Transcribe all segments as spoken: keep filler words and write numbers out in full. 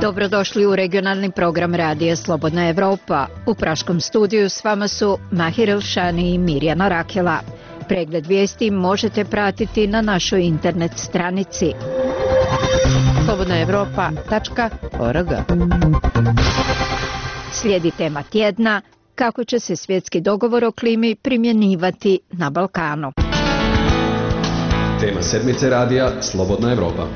Dobrodošli u regionalni program Radija Slobodna Evropa. U praškom studiju s vama su Mahir Elšani i Mirjana Rakela. Pregled vijesti možete pratiti na našoj internet stranici slobodna evropa tačka org. Slijedi tema tjedna, kako će se svjetski dogovor o klimi primjenjivati na Balkanu. Tema sedmice radija Slobodna Evropa.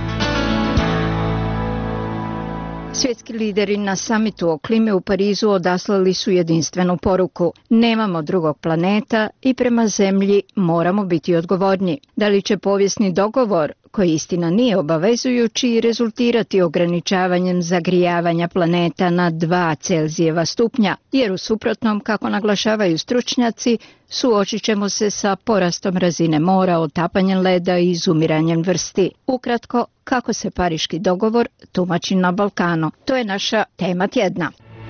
Svjetski lideri na samitu o klimi u Parizu odaslali su jedinstvenu poruku. Nemamo drugog planeta i prema zemlji moramo biti odgovorni. Da li će povijesni dogovor, koji istina nije obavezujući, rezultirati ograničavanjem zagrijavanja planeta na dva Celzijeva stupnja, jer u suprotnom, kako naglašavaju stručnjaci, suočit ćemo se sa porastom razine mora, otapanjem leda i izumiranjem vrsti. Ukratko, kako se Pariški dogovor tumači na Balkanu. To je naša tema tjedna.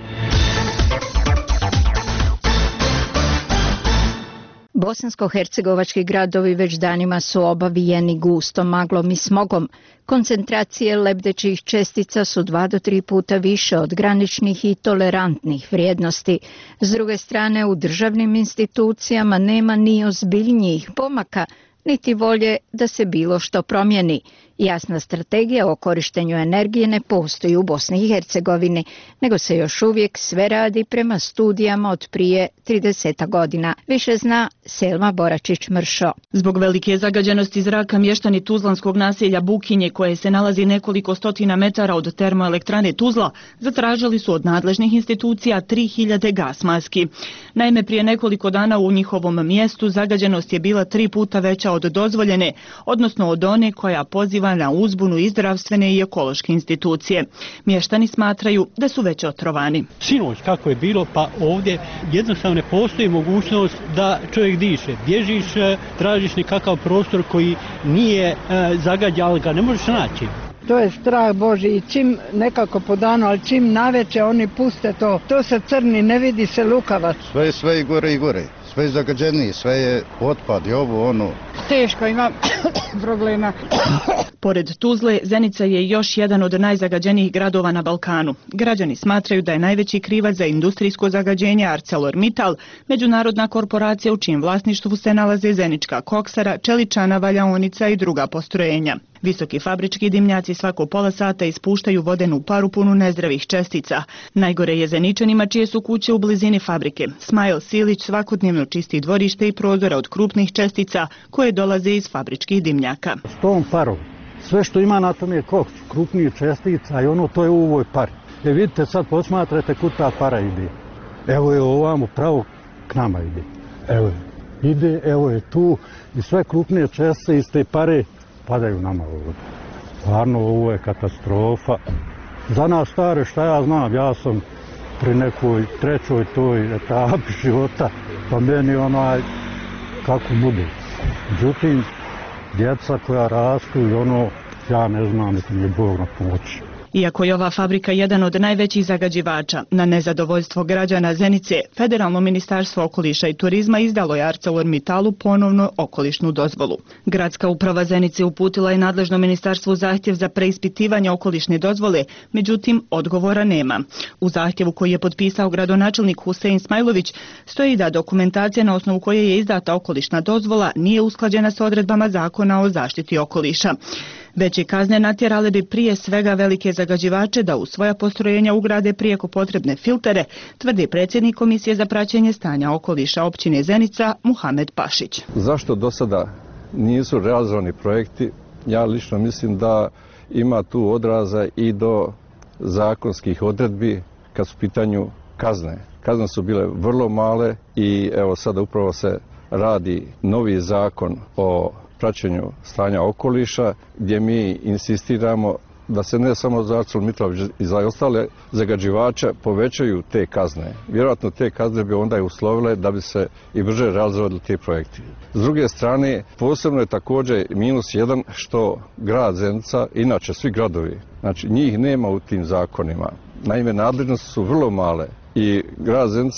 Bosansko-hercegovački gradovi već danima su obavijeni gustom maglom i smogom. Koncentracije lebdećih čestica su dva do tri puta više od graničnih i tolerantnih vrijednosti. S druge strane, u državnim institucijama nema ni ozbiljnijih pomaka, niti volje da se bilo što promijeni. Jasna strategija o korištenju energije ne postoji u Bosni i Hercegovini, nego se još uvijek sve radi prema studijama od prije trideset godina. Više zna Selma Boračić-Mršo. Zbog velike zagađenosti zraka mještani tuzlanskog naselja Bukinje, koje se nalazi nekoliko stotina metara od termoelektrane Tuzla, zatražili su od nadležnih institucija tri hiljade gas maski. Naime, prije nekoliko dana u njihovom mjestu zagađenost je bila tri puta veća od dozvoljene, odnosno od one koja poziva na uzbunu i zdravstvene i ekološke institucije. Mještani smatraju da su već otrovani. Sinoć kako je bilo, pa ovdje jednostavno ne postoji mogućnost da čovjek diše. Bježiš, tražiš nekakav prostor koji nije e, zagađen, ali ga ne možeš naći. To je strah Boži i čim nekako po danu, ali čim naveče oni puste to, to se crni, ne vidi se lukavac. Sve je sve i gore i gore, sve je zagađeniji, sve je otpad i ovo ono. Teško ima problema. Pored Tuzle, Zenica je još jedan od najzagađenijih gradova na Balkanu. Građani smatraju da je najveći krivac za industrijsko zagađenje ArcelorMittal, međunarodna korporacija u čijem vlasništvu se nalaze zenička koksara, čeličana, valjaonica i druga postrojenja. Visoki fabrički dimnjaci svako pola sata ispuštaju vodenu paru punu nezdravih čestica. Najgore je Zeničanima čije su kuće u blizini fabrike. Smajl Silić svakodnevno čisti dvorište i prozore od krupnih čestica koje dolaze iz fabričkih dimnjaka. S tom parom, sve što ima na tom je koks, krupnih čestica i ono to je u ovoj pari. E vidite, sad posmatrate kud ta para ide. Evo je ovamo pravo k nama ide. Evo je, ide, evo je tu i sve krupnije čestice iz te pare padaju nama ovdje. Stvarno, ovo je katastrofa. Za nas stare, šta ja znam, ja sam pri nekoj trećoj toj etapi života, pa meni onaj, kako bude. Međutim, djeca koja rastu i ono, ja ne znam, niti mi Bog na pomoći. Iako je ova fabrika jedan od najvećih zagađivača, na nezadovoljstvo građana Zenice, Federalno ministarstvo okoliša i turizma izdalo je ArcelorMittalu ponovno okolišnu dozvolu. Gradska uprava Zenice uputila je nadležno ministarstvu zahtjev za preispitivanje okolišne dozvole, međutim odgovora nema. U zahtjevu koji je potpisao gradonačelnik Husein Smajlović stoji da dokumentacija na osnovu koje je izdata okolišna dozvola nije usklađena s odredbama zakona o zaštiti okoliša. Veće kazne natjerale bi prije svega velike zagađivače da u svoja postrojenja ugrade prijeko potrebne filtere, tvrdi predsjednik Komisije za praćenje stanja okoliša općine Zenica Muhamed Pašić. Zašto do sada nisu realizovani projekti? Ja lično mislim da ima tu odraza i do zakonskih odredbi kad su u pitanju kazne. Kazne su bile vrlo male i evo sada upravo se radi novi zakon o praćenju stanja okoliša, gdje mi insistiramo da se ne samo za ArcelorMittal i za ostale zagađivače povećaju te kazne. Vjerojatno te kazne bi onda i uslovile da bi se i brže realizovali ti projekti. S druge strane, posebno je također minus jedan što grad Zenica, inače svi gradovi, znači njih nema u tim zakonima. Naime, nadležnosti su vrlo male i grad Zenica je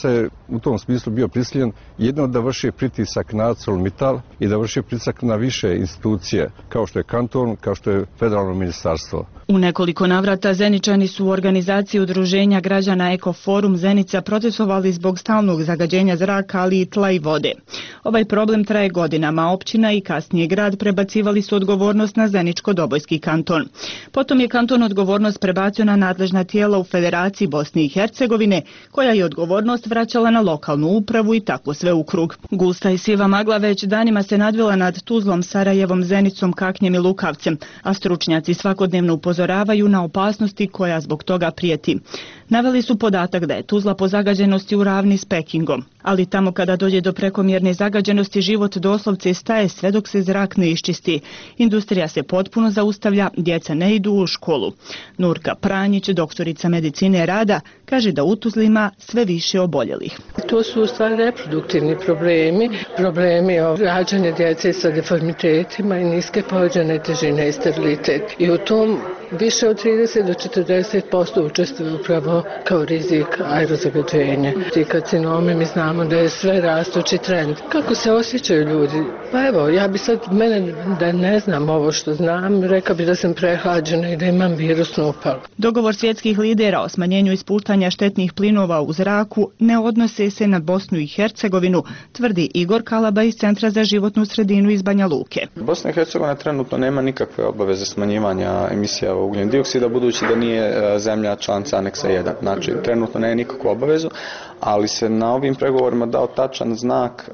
u tom smislu bio prisiljen jedno da vrši pritisak na ArcelorMittal i da vrši pritisak na više institucije, kao što je kanton, kao što je federalno ministarstvo. U nekoliko navrata Zeničani su u organizaciji udruženja građana Ekoforum Zenica protestovali zbog stalnog zagađenja zraka, ali i tla i vode. Ovaj problem traje godinama, općina i kasnije grad prebacivali su odgovornost na Zeničko-Dobojski kanton. Potom je kanton odgovornost prebacio na nadležna tijela u Federaciji Bosne i Hercegovine, koja je odgovornost vraćala na lokalnu upravu i tako sve u krug. Gusta i siva magla već danima se nadvila nad Tuzlom, Sarajevom, Zenicom, Kaknjem i Lukavcem, a stručnjaci svakodnevno upozoravaju na opasnosti koja zbog toga prijeti. Naveli su podatak da je Tuzla po zagađenosti u ravni s Pekingom, ali tamo kada dođe do prekomjerne zagađenosti život doslovce staje sve dok se zrak ne iščisti. Industrija se potpuno zaustavlja, djeca ne idu u školu. Nurka Pranjić, doktorica medicine rada, kaže da u Tuzli ima sve više oboljelih. To su u stvari reproduktivni problemi, problemi o rađanju djece sa deformitetima i niske porođajne težine i sterilitet. I u tom više od trideset do četrdeset posto učestvuju upravo kao rizik aerozagađenja. Ti karcinomi, mi znamo da je sve rastući trend. Kako se osjećaju ljudi? Pa evo, ja bi sad, mene da ne znam ovo što znam, rekao bi da sam prehlađena i da imam virusnu upalu. Dogovor svjetskih lidera o smanjenju ispuštanja štetnih plinova u zraku ne odnose se na Bosnu i Hercegovinu, tvrdi Igor Kalaba iz Centra za životnu sredinu iz Banja Luke. Bosna i Hercegovina trenutno nema nikakve obaveze smanjivanja emisija ugljen dioksida, budući da nije zemlja članica aneksa jedan. Znači, trenutno nema nikakvu obavezu, ali se na ovim pregovorima dao tačan znak,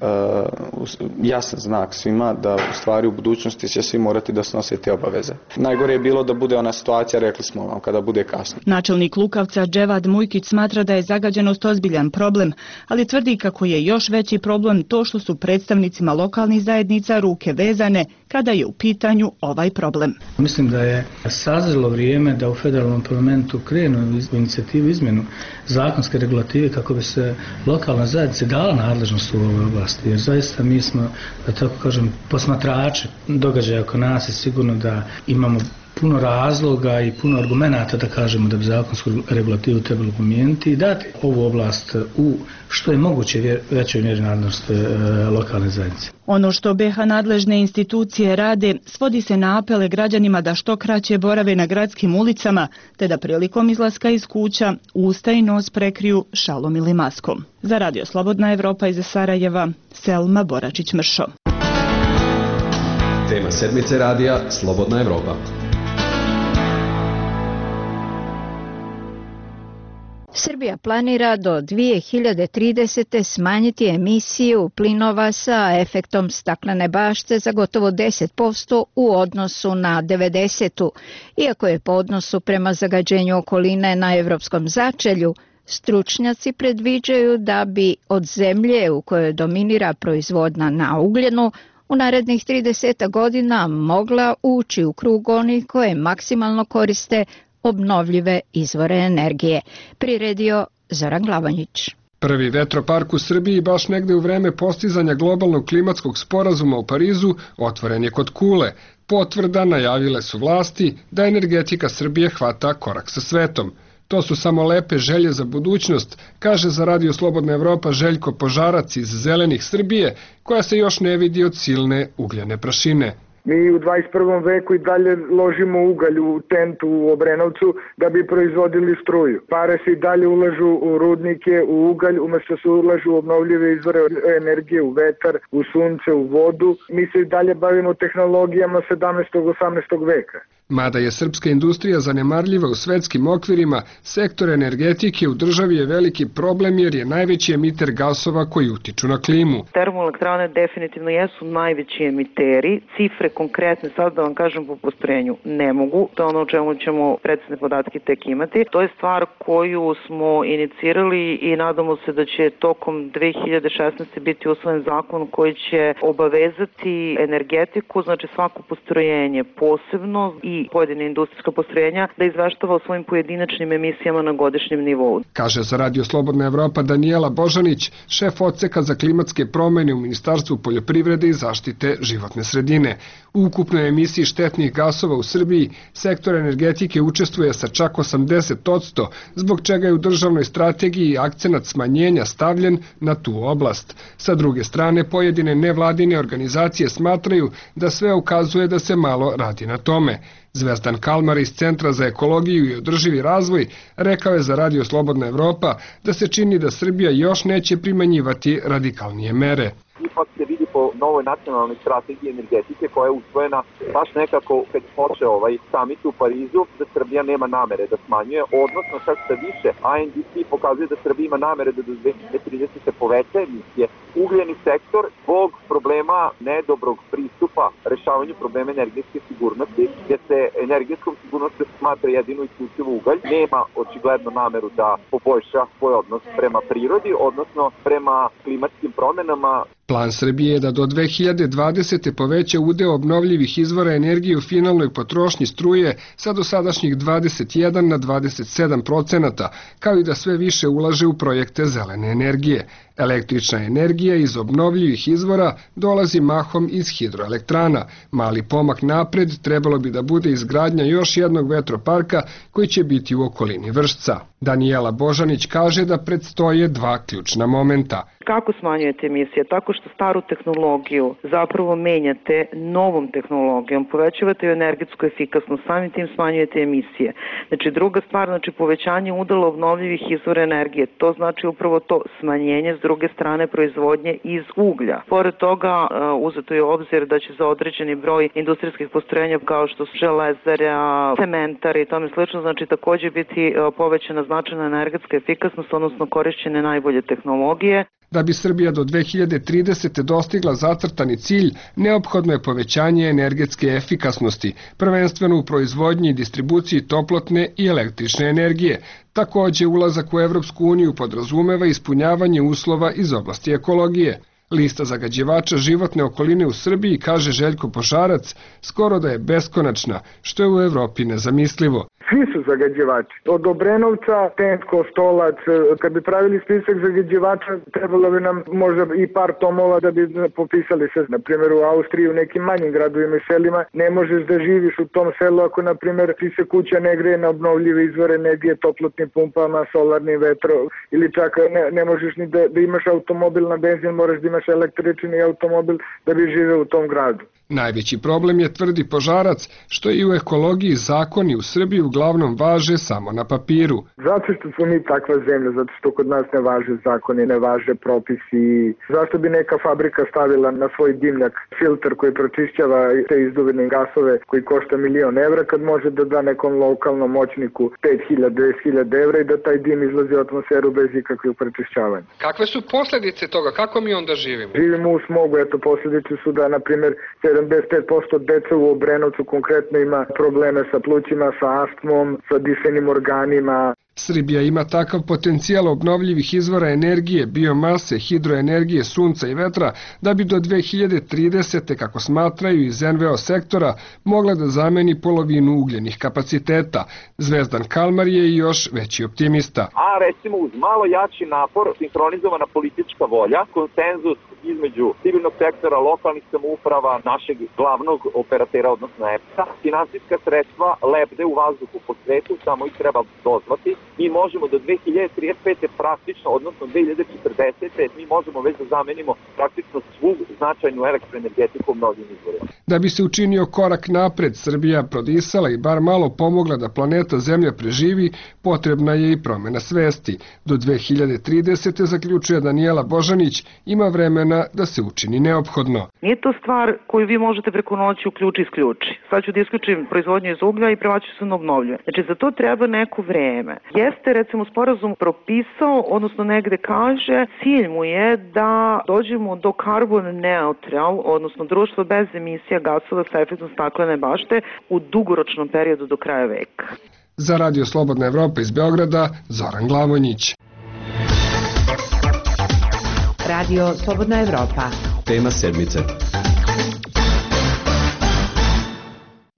jasan znak svima da u stvari u budućnosti će svi morati da snose te obaveze. Najgore je bilo da bude ona situacija, rekli smo vam, kada bude kasno. Načelnik Lukavca Dževad Mujkić smatra da je zagađenost ozbiljan problem, ali tvrdi kako je još veći problem to što su predstavnicima lokalnih zajednica ruke vezane kada je u pitanju ovaj problem. Mislim da je sazrelo vrijeme da u federalnom parlamentu krenu u inicijativu izmjenu zakonske regulative kako bi se lokalna zajednica dala nadležnost u ovoj oblasti, jer zaista mi smo, da tako kažem, posmatrači događaja oko nas i sigurno da imamo puno razloga i puno argumenata da kažemo da bi zakonsku regulativu trebalo promijeniti i dati ovu oblast u što je moguće većoj mjeri nadležnost e, lokalne zajednice. Ono što B iH nadležne institucije rade svodi se na apele građanima da što kraće borave na gradskim ulicama, te da prilikom izlaska iz kuća usta i nos prekriju šalom ili maskom. Za Radio Slobodna Evropa iz Sarajeva, Selma Boračić-Mršo. Tema sedmice radija Slobodna Evropa. Srbija planira do dvije hiljade tridesete. smanjiti emisiju plinova sa efektom staklene bašte za gotovo deset posto u odnosu na devedesetu. Iako je po odnosu prema zagađenju okoline na evropskom začelju, stručnjaci predviđaju da bi od zemlje u kojoj dominira proizvodnja na ugljenu u narednih trideset godina mogla ući u krug onih koje maksimalno koriste obnovljive izvore energije. Priredio Zoran Glavanjić. Prvi vetropark u Srbiji baš negde u vreme postizanja globalnog klimatskog sporazuma u Parizu otvoren je kod Kule. Potvrda najavile su vlasti da energetika Srbije hvata korak sa svetom. To su samo lepe želje za budućnost, kaže za Radio Slobodna Evropa Željko Požarac iz Zelenih Srbije, koja se još ne vidi od silne ugljene prašine. Mi u dvadeset prvom veku i dalje ložimo ugalj u tentu u Obrenovcu da bi proizvodili struju. Pare se i dalje ulažu u rudnike, u ugalj, umjesto se ulažu u obnovljive izvore energije, u vetar, u sunce, u vodu. Mi se i dalje bavimo tehnologijama sedamnaestog osamnaestog veka. Mada je srpska industrija zanemarljiva u svetskim okvirima, sektor energetike u državi je veliki problem jer je najveći emiter gasova koji utiču na klimu. Termoelektrane definitivno jesu najveći emiteri. Cifre konkretne, sad da vam kažem po postrojenju, ne mogu. To je ono o čemu ćemo precizne podatke tek imati. To je stvar koju smo inicirali i nadamo se da će tokom dve hiljade šesnaeste. biti usvojen zakon koji će obavezati energetiku, znači svako postrojenje posebno i i pojedine industrijska postrojenja da izveštava o svojim pojedinačnim emisijama na godišnjem nivou. Kaže za Radio Slobodna Evropa Danijela Božanić, šef odseka za klimatske promene u Ministarstvu poljoprivrede i zaštite životne sredine. U ukupnoj emisiji štetnih gasova u Srbiji sektor energetike učestvuje sa čak osamdeset posto, zbog čega je u državnoj strategiji akcenat smanjenja stavljen na tu oblast. Sa druge strane, pojedine nevladine organizacije smatraju da sve ukazuje da se malo radi na tome. Zvezdan Kalmar iz Centra za ekologiju i održivi razvoj rekao je za Radio Slobodna Evropa da se čini da Srbija još neće primenjivati radikalnije mere. Ipak se vidi po novoj nacionalnoj strategiji energetike koja je usvojena baš nekako kad počeo ovaj samit u Parizu, da Srbija nema namere da smanjuje, odnosno čak sa više A N D C pokazuje da Srbija ima namere da do dve hiljade tridesete poveća emisije. Ugljeni sektor zbog problema nedobrog pristupa rešavanju problema energetske sigurnosti, gdje se energetskom sigurnosti smatra jedino isključivo ugalj, nema očigledno nameru da poboljša svoj odnos prema prirodi, odnosno prema klimatskim promenama. Plan Srbije je da do dve hiljade dvadesete poveća udeo obnovljivih izvora energije u finalnoj potrošnji struje sa dosadašnjih dvadeset jedan na dvadeset sedam procenata, kao i da sve više ulaže u projekte zelene energije. Električna energija iz obnovljivih izvora dolazi mahom iz hidroelektrana. Mali pomak napred trebalo bi da bude izgradnja još jednog vetroparka koji će biti u okolini Vršca. Danijela Božanić kaže da predstoje dva ključna momenta. Kako smanjujete emisije? Tako što staru tehnologiju zapravo menjate novom tehnologijom, povećavate energetsku efikasnost, samim tim smanjujete emisije. Znači druga stvar, znači povećanje udela obnovljivih izvora energije, to znači upravo to smanjenje s druge strane proizvodnje iz uglja. Pored toga uzeto je obzir da će za određeni broj industrijskih postrojenja kao što su železare, cementari i tome slično, znači takođe biti povećana značajna energetska efikasnost, odnosno korišćenje najbolje tehnologije. Da bi Srbija do dve hiljade tridesete dostigla zacrtani cilj, neophodno je povećanje energetske efikasnosti, prvenstveno u proizvodnji i distribuciji toplotne i električne energije. Takođe, ulazak u Evropsku uniju podrazumeva ispunjavanje uslova iz oblasti ekologije. Lista zagađivača životne okoline u Srbiji, kaže Željko Požarac, skoro da je beskonačna, što je u Evropi nezamislivo. Svi su zagađivači. Od Obrenovca, Tensko, Stolac, kad bi pravili spisak zagađivača, trebalo bi nam možda i par tomova da bi popisali se. Na primjer, u Austriji, u nekim manjim gradovima i selima, ne možeš da živiš u tom selu ako, na primjer, ti se kuća ne greje na obnovljive izvore energije, toplotnim pumpama, solarnim vetro, ili čak ne, ne možeš ni da, da imaš automobil na benzin, moraš da imaš električni automobil da bi živeo u tom gradu. Najveći problem je, tvrdi Požarac, što i u ekologiji zakoni u Srbiji uglavnom važe samo na papiru. Zato što smo mi takva zemlja, zato što kod nas ne važe zakoni, ne važe propisi. Zašto bi neka fabrika stavila na svoj dimnjak filter koji pročišćava te izduvene gasove koji košta milion evra, kad može da da nekom lokalnom moćniku pet hiljada, deset hiljada evra i da taj dim izlazi u atmosferu bez ikakvih prečišćavanja. Kakve su posljedice toga? Kako mi onda živimo? Živimo u smogu, eto posljedice su da, na primjer, sedamdeset pet posto deca u Obrenovcu konkretno ima probleme sa plućima, sa astmom, sa dišenim organima. Srbija ima takav potencijal obnovljivih izvora energije, biomase, hidroenergije, sunca i vetra, da bi do dve hiljade tridesete, kako smatraju iz N V O sektora, mogla da zameni polovinu ugljenih kapaciteta. Zvezdan Kalmar je još veći optimista. A recimo uz malo jači napor, sinhronizovana politička volja, konsenzus između civilnog sektora, lokalnih samouprava, našeg glavnog operatera, odnosno E P S-a, finansijska sredstva lebde u vazduhu po svetu, samo ih treba dozvati. Mi možemo do dve hiljade trideset pete praktično, odnosno dve hiljade četrdesete mi možemo već da zamenimo praktično svu značajnu elektroenergetiku obnovljivim izvorima. Da bi se učinio korak napred, Srbija prodisala i bar malo pomogla da planeta Zemlja preživi, potrebna je i promena svesti. Do dve hiljade tridesete, zaključuje Danijela Božanić, ima vremena da se učini neophodno. Nije to stvar koju vi možete preko noći uključi i isključi. Sad ću da isključim proizvodnju iz uglja i prevaću se na obnovljive. Znači, za to treba neko vreme. Jeste, recimo, sporazum propisao, odnosno negde kaže, cilj mu je da dođemo do carbon neutral, odnosno društvo bez emisija gasova sa efektom staklene bašte u dugoročnom periodu do kraja veka. Za Radio Slobodna Evropa iz Beograda, Zoran Glavonjić. Radio Slobodna Evropa. Tema sedmice.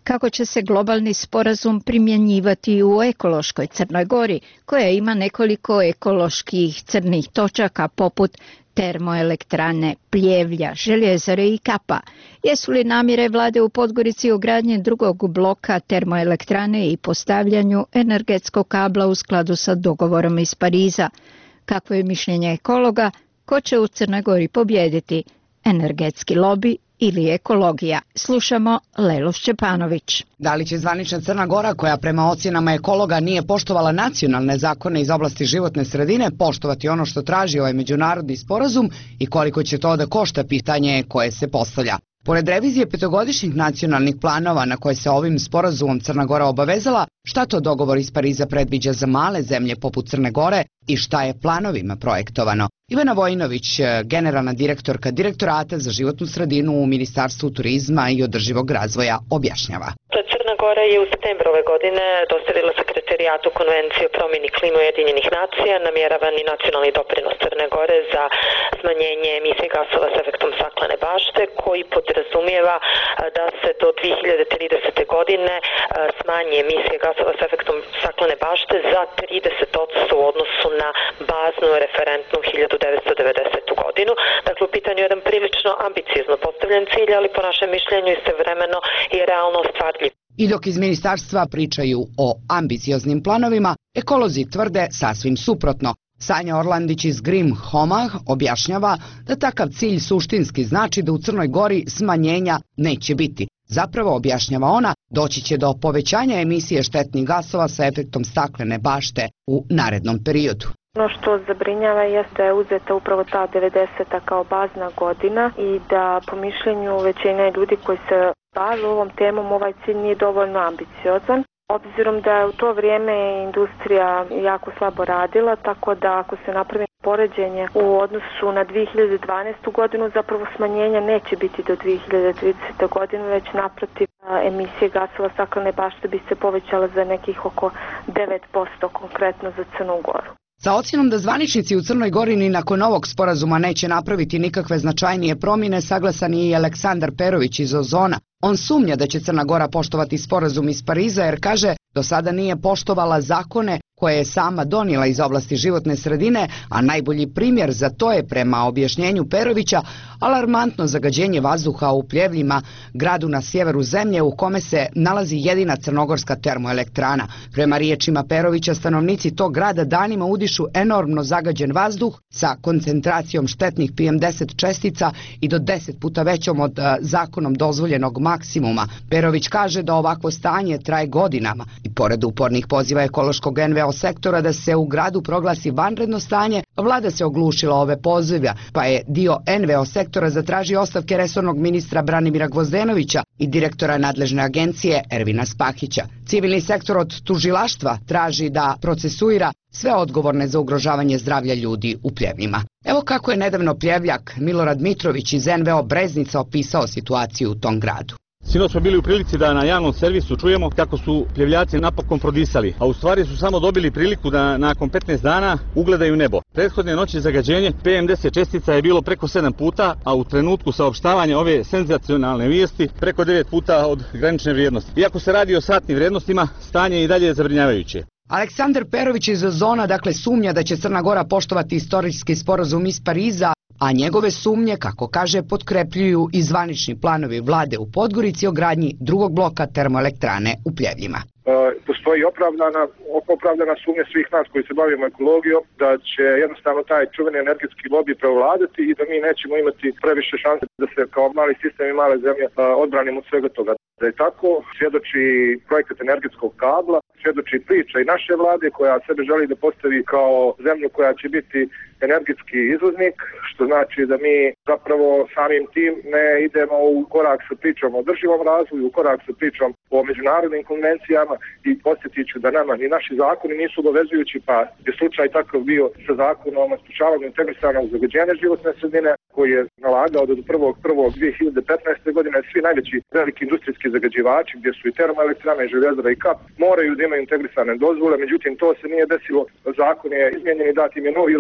kako će se globalni sporazum primjenjivati u ekološkoj Crnoj Gori, koja ima nekoliko ekoloških crnih točaka poput termoelektrane Pljevlja, Željezare i Kapa. Jesu li namjere vlade u Podgorici o gradnji drugog bloka termoelektrane i postavljanju energetskog kabla u skladu sa dogovorom iz Pariza? Kakvo je mišljenje ekologa? Ko će u Crnoj Gori pobjediti? Energetski lobi ili ekologija? Slušamo Lelu Šćepanović. Da li će zvanična Crna Gora, koja prema ocjenama ekologa nije poštovala nacionalne zakone iz oblasti životne sredine, poštovati ono što traži ovaj međunarodni sporazum i koliko će to da košta, pitanje koje se postavlja. Pored revizije petogodišnjih nacionalnih planova na koje se ovim sporazumom Crna Gora obavezala, šta to dogovor iz Pariza predviđa za male zemlje poput Crne Gore i šta je planovima projektovano? Ivana Vojinović, generalna direktorka Direktorata za životnu sredinu u Ministarstvu turizma i održivog razvoja, objašnjava. Crna Gora je u septembru ove godine dostavila sekretarijatu Konvencije o promjeni klime Ujedinjenih nacija namjeravani nacionalni doprinos Crne Gore za smanjenje emisije gasova s efektom staklene bašte, koji podrazumijeva da se do dvije hiljade tridesete. godine smanje emisije gasova s efektom staklene bašte za trideset posto u odnosu na baznu referentnu hiljadu devetsto devedesetu. godinu. Dakle, u pitanju je jedan prilično ambiciozno postavljen cilj, ali po našem mišljenju istovremeno i realno ostvarljiv. I dok iz ministarstva pričaju o ambicioznim planovima, ekolozi tvrde sasvim suprotno. Sanja Orlandić iz Grim Homah objašnjava da takav cilj suštinski znači da u Crnoj Gori smanjenja neće biti. Zapravo, objašnjava ona, doći će do povećanja emisije štetnih gasova sa efektom staklene bašte u narednom periodu. Ono što zabrinjava jeste da je uzeta upravo ta devedeseta kao bazna godina i da po mišljenju većine ljudi koji se bave ovom temom ovaj cilj nije dovoljno ambiciozan. Obzirom da je u to vrijeme industrija jako slabo radila, tako da ako se napravi poređenje u odnosu na dvije hiljade dvanaestu. godinu, zapravo smanjenja neće biti do dvije hiljade tridesete. godine, već naprotiv emisije gasova staklene bašte bi se povećala za nekih oko devet posto konkretno za Crnu Goru. Sa ocjenom da zvaničnici u Crnoj Gori ni nakon ovog sporazuma neće napraviti nikakve značajnije promjene, saglasan je i Aleksandar Perović iz Ozona. On sumnja da će Crna Gora poštovati sporazum iz Pariza jer, kaže, do sada nije poštovala zakone koje je sama donijela iz oblasti životne sredine, a najbolji primjer za to je, prema objašnjenju Perovića, alarmantno zagađenje vazduha u Pljevljima, gradu na sjeveru zemlje u kome se nalazi jedina crnogorska termoelektrana. Prema riječima Perovića, stanovnici tog grada danima udišu enormno zagađen vazduh sa koncentracijom štetnih P M deset čestica i do deset puta većom od a, zakonom dozvoljenog maksimuma. Perović kaže da ovakvo stanje traje godinama i pored upornih poziva ekološkog N V O sektora da se u gradu proglasi vanredno stanje, vlada se oglušila ove pozive, pa je dio N V O sektora zatražio ostavke resornog ministra Branimira Gvozdenovića i direktora nadležne agencije Ervina Spahića. Civilni sektor od tužilaštva traži da procesuira sve odgovorne za ugrožavanje zdravlja ljudi u Pljevljima. Evo kako je nedavno Pljevljak Milorad Mitrović iz N V O Breznica opisao situaciju u tom gradu. Sinoć smo bili u prilici da na javnom servisu čujemo kako su Pljevljaci napokon prodisali, a u stvari su samo dobili priliku da nakon petnaest dana ugledaju nebo. Prethodne noći zagađenje P M deset čestica je bilo preko sedam puta, a u trenutku saopštavanja ove senzacionalne vijesti preko devet puta od granične vrijednosti. Iako se radi o satnim vrijednostima, stanje je i dalje zabrinjavajuće. Aleksandar Perović iz Ozona dakle sumnja da će Crna Gora poštovati istorijski sporazum iz Pariza, a njegove sumnje, kako kaže, potkrepljuju i zvanični planovi vlade u Podgorici o gradnji drugog bloka termoelektrane u Pljevljima. Postoji opravdana, opravdana sumnja svih nas koji se bavimo ekologijom da će jednostavno taj čuveni energetski lobby prevladati i da mi nećemo imati previše šanse da se kao mali sistem i male zemlje odbranimo od svega toga. Da je tako, svjedoči projekat energetskog kabla, svjedoči priča i naše vlade koja sebe želi da postavi kao zemlju koja će biti energetski izvoznik, što znači da mi zapravo samim tim ne idemo u korak sa pričom o održivom razvoju, u korak sa pričom o međunarodnim konvencijama i posjetit ću da nama ni naši zakoni nisu obavezujući, pa je slučaj takav bio sa zakonom o sprečavanju integrisanog zagađenja životne sredine koji je nalagao da do prvog prvog dvije hiljade petnaeste. godine svi najveći veliki industrijski zagađivači, gdje su i termoelektrane, i Željezara i Kap, moraju da imaju integrisane dozvole, međutim to se nije desilo, zakon je izmijenjen i dat im je novi rok do dvije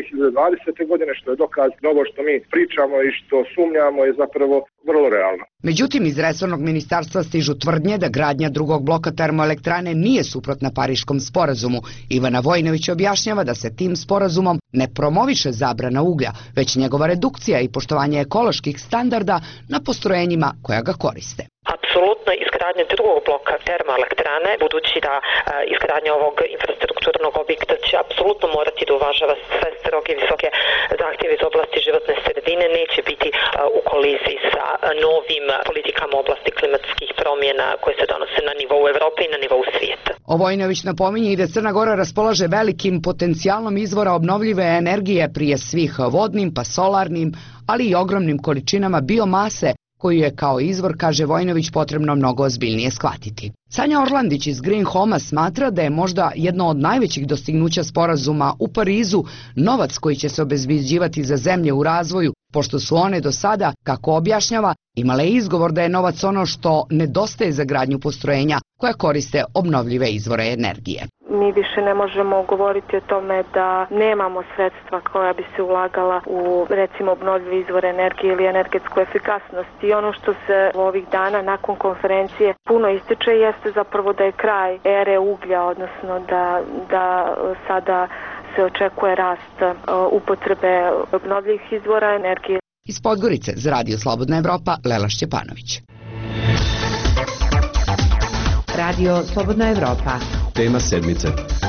dvije hiljade dvadesete godine, što je dokaz da ovo što mi pričamo i što sumnjamo je zapravo vrlo realno. Međutim, iz resornog ministarstva stižu tvrdnje da gradnja drugog bloka termoelektrane nije suprotna Pariškom sporazumu. Ivana Vojinović objašnjava da se tim sporazumom ne promoviše zabrana uglja, već njegova redukcija i poštovanje ekoloških standarda na postrojenjima koja ga koriste. Apsolutno izgradnja drugog bloka termoelektrane, budući da izgradnja ovog infrastrukturnog objekta će apsolutno morati da uvažava sve stroge visoke zahtjeve iz oblasti životne sredine, neće biti u koliziji sa novim politikama u oblasti klimatskih promjena koje se donose na nivou Evrope i na nivou svijeta. Vojinović napominje i da Crna Gora raspolaže velikim potencijalom izvora obnovljive energije, prije svih vodnim pa solarnim, ali i ogromnim količinama biomase, koju je kao izvor, kaže Vojinović, potrebno mnogo ozbiljnije shvatiti. Sanja Orlandić iz Green Home-a smatra da je možda jedno od najvećih dostignuća sporazuma u Parizu novac koji će se obezbeđivati za zemlje u razvoju, pošto su one do sada, kako objašnjava, imale izgovor da je novac ono što nedostaje za gradnju postrojenja koja koriste obnovljive izvore energije. Mi više ne možemo govoriti o tome da nemamo sredstva koja bi se ulagala u, recimo, obnovljive izvore energije ili energetsku efikasnost. I ono što se ovih dana nakon konferencije puno ističe jeste zapravo da je kraj ere uglja, odnosno da, da sada se očekuje rast upotrebe obnovljivih izvora energije. Iz Podgorice za Radio Slobodna Evropa, Lela Šćepanović. Radio Slobodna Evropa. Tema sedmice.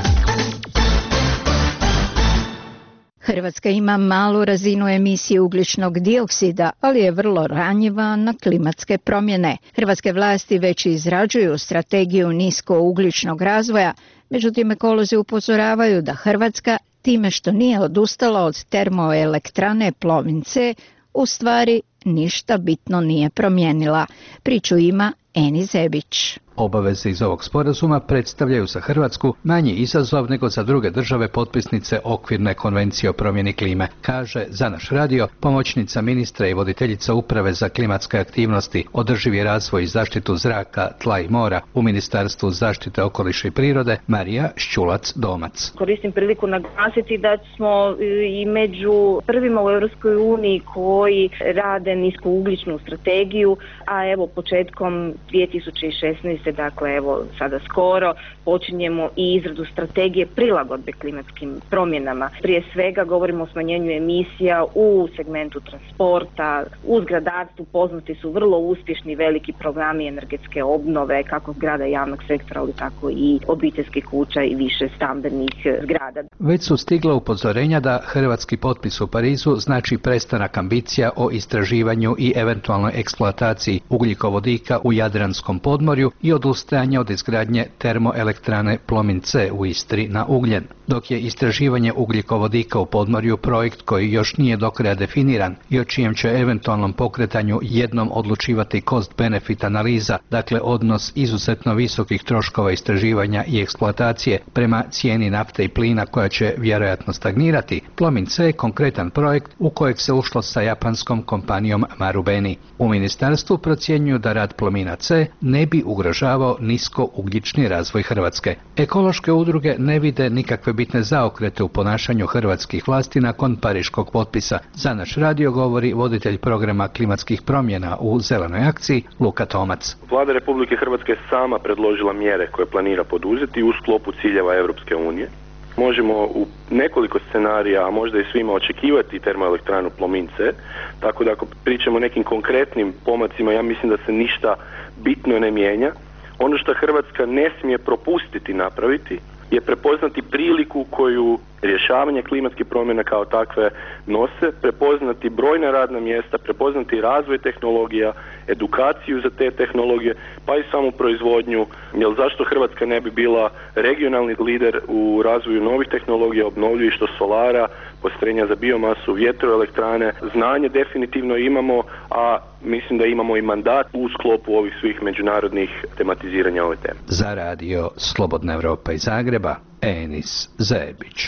Hrvatska ima malu razinu emisije ugljičnog dioksida, ali je vrlo ranjiva na klimatske promjene. Hrvatske vlasti već izrađuju strategiju niskougljičnog razvoja, međutim ekolozi upozoravaju da Hrvatska, time što nije odustala od termoelektrane Plomin C, u stvari ništa bitno nije promijenila. Priču ima Eni Zebić. Obaveze iz ovog sporazuma predstavljaju za Hrvatsku manji izazov nego za druge države potpisnice okvirne konvencije o promjeni klime, kaže za naš radio pomoćnica ministra i voditeljica uprave za klimatske aktivnosti, održivi razvoj i zaštitu zraka, tla i mora u Ministarstvu zaštite okoliša i prirode Marija Šćulac-Domac. Koristim priliku naglasiti da smo i među prvima u Europskoj uniji koji rade niskougljičnu strategiju, a evo početkom dvije tisuće šesnaeste. Dakle, evo sada skoro počinjemo i izradu strategije prilagodbe klimatskim promjenama. Prije svega govorimo o smanjenju emisija u segmentu transporta, u zgradarstvu poznati su vrlo uspješni veliki programi energetske obnove, kako zgrada javnog sektora, ali tako i obiteljskih kuća i više stambenih zgrada. Već su stigla upozorenja da hrvatski potpis u Parizu znači prestanak ambicija o istraživanju i eventualnoj eksploataciji ugljikovodika u Jadranskom podmorju i odustajanje od izgradnje termoelektrane Plomin C u Istri na ugljen. Dok je istraživanje ugljikovodika u podmorju projekt koji još nije do kraja definiran i o čijem će eventualnom pokretanju jednom odlučivati cost-benefit analiza, dakle odnos izuzetno visokih troškova istraživanja i eksploatacije prema cijeni nafte i plina koja će vjerojatno stagnirati, Plomin C je konkretan projekt u kojeg se ušlo sa japanskom kompanijom Marubeni. U ministarstvu procjenjuju da rad Plomina C ne bi ugrožavao niskougljični razvoj Hrvatske. Ekološke udruge ne vide nikakve bitne zaokrete u ponašanju hrvatskih vlasti nakon pariškog potpisa. Za naš radio govori voditelj programa klimatskih promjena u Zelenoj akciji Luka Tomac. Vlada Republike Hrvatske je sama predložila mjere koje planira poduzeti u sklopu ciljeva Europske unije. Možemo u nekoliko scenarija, a možda i svima, očekivati termoelektranu Plomin C, tako da ako pričamo o nekim konkretnim pomacima, ja mislim da se ništa bitno ne mijenja. Ono što Hrvatska ne smije propustiti napraviti je prepoznati priliku koju rješavanje klimatskih promjena kao takve nose, prepoznati brojna radna mjesta, prepoznati razvoj tehnologija, edukaciju za te tehnologije, pa i samu proizvodnju. Jer zašto Hrvatska ne bi bila regionalni lider u razvoju novih tehnologija, obnovljivih, što solara, postrojenja za biomasu, vjetroelektrane. Znanje definitivno imamo, a mislim da imamo i mandat u sklopu ovih svih međunarodnih tematiziranja ove teme. Za radio Slobodna Evropa iz Zagreba, Enis Zebić.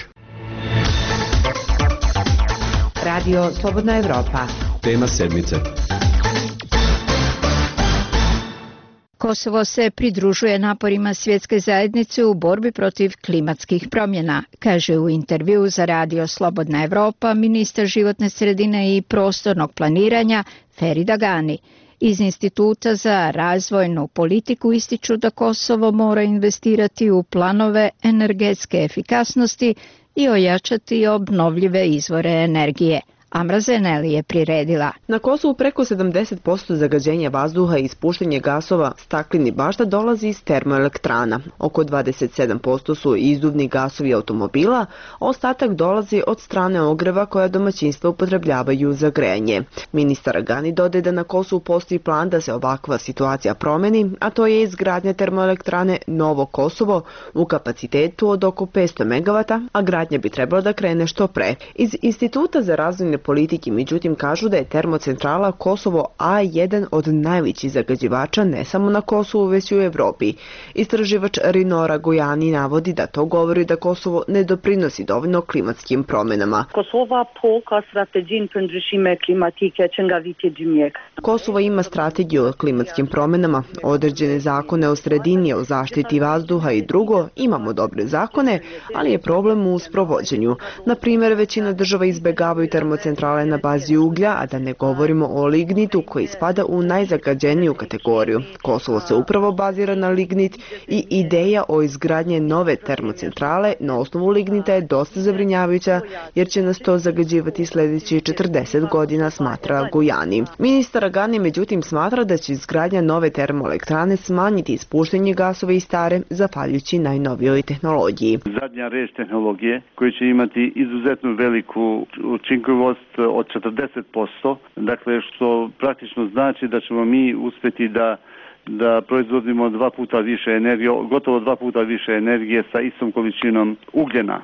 Radio Slobodna Evropa. Tema sedmice. Kosovo se pridružuje naporima svjetske zajednice u borbi protiv klimatskih promjena, kaže u intervjuu za Radio Slobodna Evropa ministar životne sredine i prostornog planiranja Ferida Gani. Iz Instituta za razvojnu politiku ističu da Kosovo mora investirati u planove energetske efikasnosti i ojačati obnovljive izvore energije. Amra Zeneli je priredila. Na Kosovu preko sedamdeset posto zagađenja vazduha i ispuštanje gasova stakleni bašta dolazi iz termoelektrana. Oko dvadeset sedam posto su izduvni gasovi automobila, a ostatak dolazi od strane ogreva koja domaćinstva upotrebljavaju za grejanje. Ministar Gani dodaje da na Kosovu postoji plan da se ovakva situacija promeni, a to je izgradnja termoelektrane Novo Kosovo u kapacitetu od oko petsto megavata, a gradnja bi trebala da krene što pre. Iz Instituta za razvojne politike, međutim, kažu da je termocentrala Kosovo A jedan od najvećih zagađivača ne samo na Kosovu, već i u Evropi. Istraživač Rinora Gojani navodi da to govori da Kosovo ne doprinosi dovoljno klimatskim promjenama. Kosova po ka strategjin për ndryshime klimatike që nga viti dy mijë. Kosovo ima strategiju o klimatskim promjenama, određene zakone o sredini, o zaštiti vazduha i drugo, imamo dobre zakone, ali je problem u sprovođenju. Na primjer, većina država izbjegavaju termocentrale na bazi uglja, a da ne govorimo o lignitu koji spada u najzagađeniju kategoriju. Kosovo se upravo bazira na lignit i ideja o izgradnje nove termocentrale na osnovu lignita je dosta zabrinjavajuća jer će nas to zagađivati sljedećih četrdeset godina, smatra Gojani. Ministar Gani međutim smatra da će izgradnja nove termoelektrane smanjiti ispuštanje gasova iz stare zahvaljujući najnovijoj tehnologiji. Zadnja reč tehnologije koji će imati izuzetno veliku učinkovost od četrdeset posto, dakle što praktično znači da ćemo mi uspjeti da da proizvodimo dva puta više energije, gotovo dva puta više energije sa istom količinom ugljena,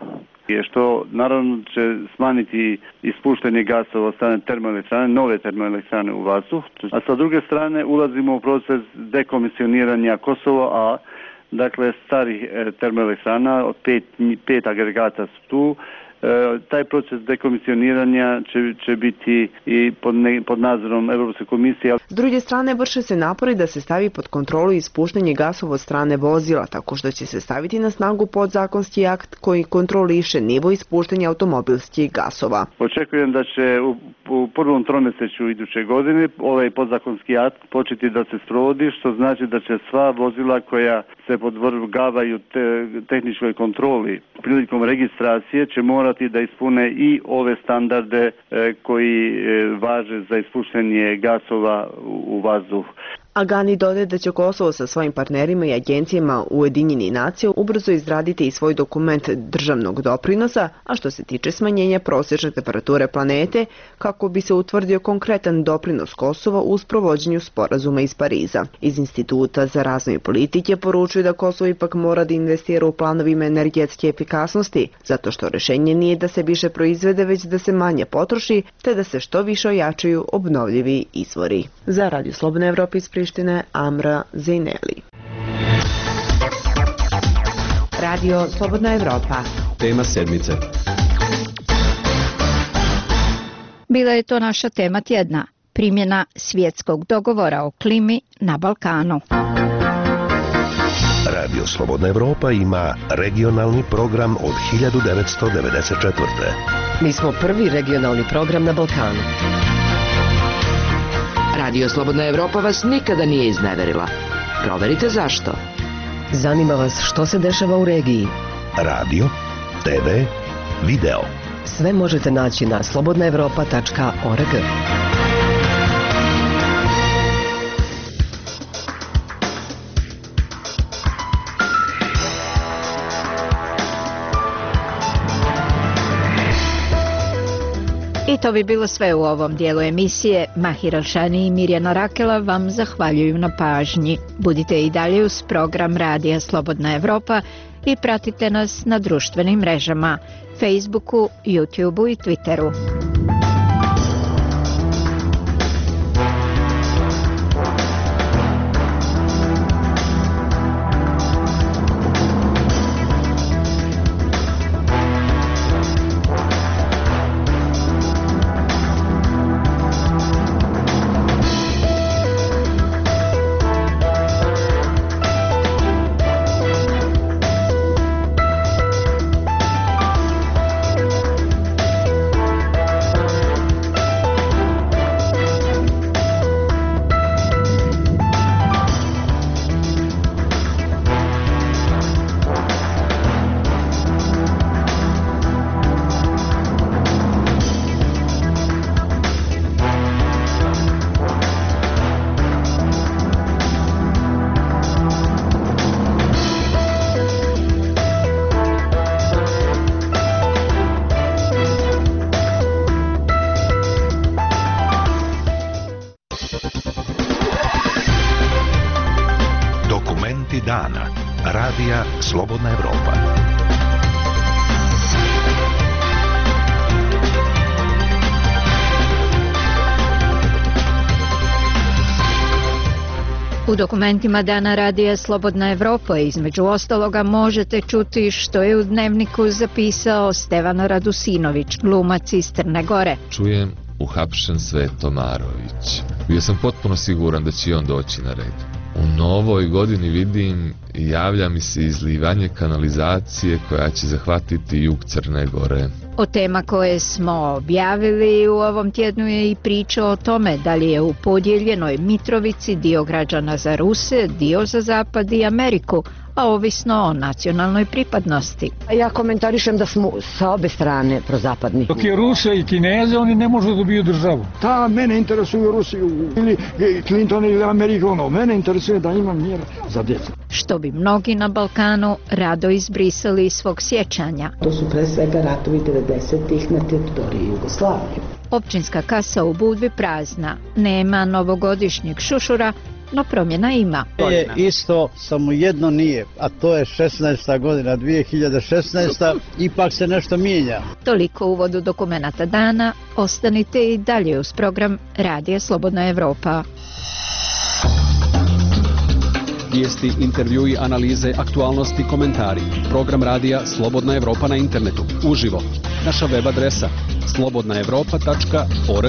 što naravno će smanjiti ispuštanje gasova od strane termoelektrane, nove termoelektrane u vazduh. A sa druge strane ulazimo u proces dekomisioniranja Kosova, a dakle starih termoelektrana, od pet, pet agregata su tu. Taj proces dekomisioniranja će, će biti i pod, ne, pod nadzorom Europske komisije. S druge strane, vrše se napori da se stavi pod kontrolu ispuštanje gasova od strane vozila, tako što će se staviti na snagu podzakonski akt koji kontroliše nivo ispuštanja automobilskih gasova. Očekujem da će u, u prvom tromjeseću iduće godine ovaj podzakonski akt početi da se sprovodi, što znači da će sva vozila koja se podvrgavaju te, tehničkoj kontroli prilikom registracije će morati da ispune i ove standarde e, koji e, važe za ispuštanje gasova u, u vazduh. A Gani dodaje da će Kosovo sa svojim partnerima i agencijama Ujedinjenih nacija ubrzo izraditi i svoj dokument državnog doprinosa, a što se tiče smanjenja prosječne temperature planete, kako bi se utvrdio konkretan doprinos Kosova u sprovođenju sporazuma iz Pariza. Iz Instituta za razvoj politike poručuju da Kosovo ipak mora da investira u planovima energetske efikasnosti, zato što rješenje nije da se više proizvede, već da se manje potroši, te da se što više ojačaju obnovljivi izvori. Za Radio Slobodna Evropa iz Prištine, Amra Zeneli. Radio Slobodna Evropa. Tema sedmice. Bila je to naša tema tjedna. Primjena svjetskog dogovora o klimi na Balkanu. Radio Slobodna Evropa ima regionalni program od hiljadu devetsto devedeset četvrte. Mi smo prvi regionalni program na Balkanu. Radio Slobodna Evropa vas nikada nije izneverila. Proverite zašto. Zanima vas što se dešava u regiji. Radio, te ve, video. Sve možete naći na slobodna evropa tačka org. I to bi bilo sve u ovom dijelu emisije. Mahir Alšani i Mirjana Rakela vam zahvaljuju na pažnji. Budite i dalje uz program Radija Slobodna Evropa i pratite nas na društvenim mrežama, Facebooku, YouTubeu i Twitteru. dana. Radija Slobodna Evropa. U dokumentima Dana radija Slobodna Evropa između ostaloga možete čuti što je u dnevniku zapisao Stevan Radusinović, glumac iz Crne Gore. Čujem uhapšen Sveto Marović. Bio sam potpuno siguran da će on doći na red. U novoj godini vidim i javlja mi se izlivanje kanalizacije koja će zahvatiti jug Crne Gore. O tema koje smo objavili u ovom tjednu je i priča o tome da li je u podijeljenoj Mitrovici dio građana za Ruse, dio za Zapad i Ameriku, a ovisno o nacionalnoj pripadnosti. Ja komentarišem da smo sa obe strane prozapadni. Dok je Ruse i Kineze, oni ne može da dobiju državu. Ta mene interesuju Rusiju ili Clinton ili Amerika, ono, mene interesuje da imam mir za djecu. Što bi mnogi na Balkanu rado izbrisali iz svog sjećanja. To su pre svega ratovi devedesetih na teritoriji Jugoslavije. Općinska kasa u Budvi prazna, nema novogodišnjeg šušura, no promjena ima. Je isto, samo jedno nije, a to je šesnaesta godina, dvije hiljade šesnaesta, ipak se nešto mijenja. Toliko u uvodu dokumenata dana, ostanite i dalje uz program Radija Slobodna Evropa. Vijesti, intervjui, analize, aktualnosti, komentari. Program Radija Slobodna Evropa na internetu, uživo. Naša web adresa slobodna evropa tačka org.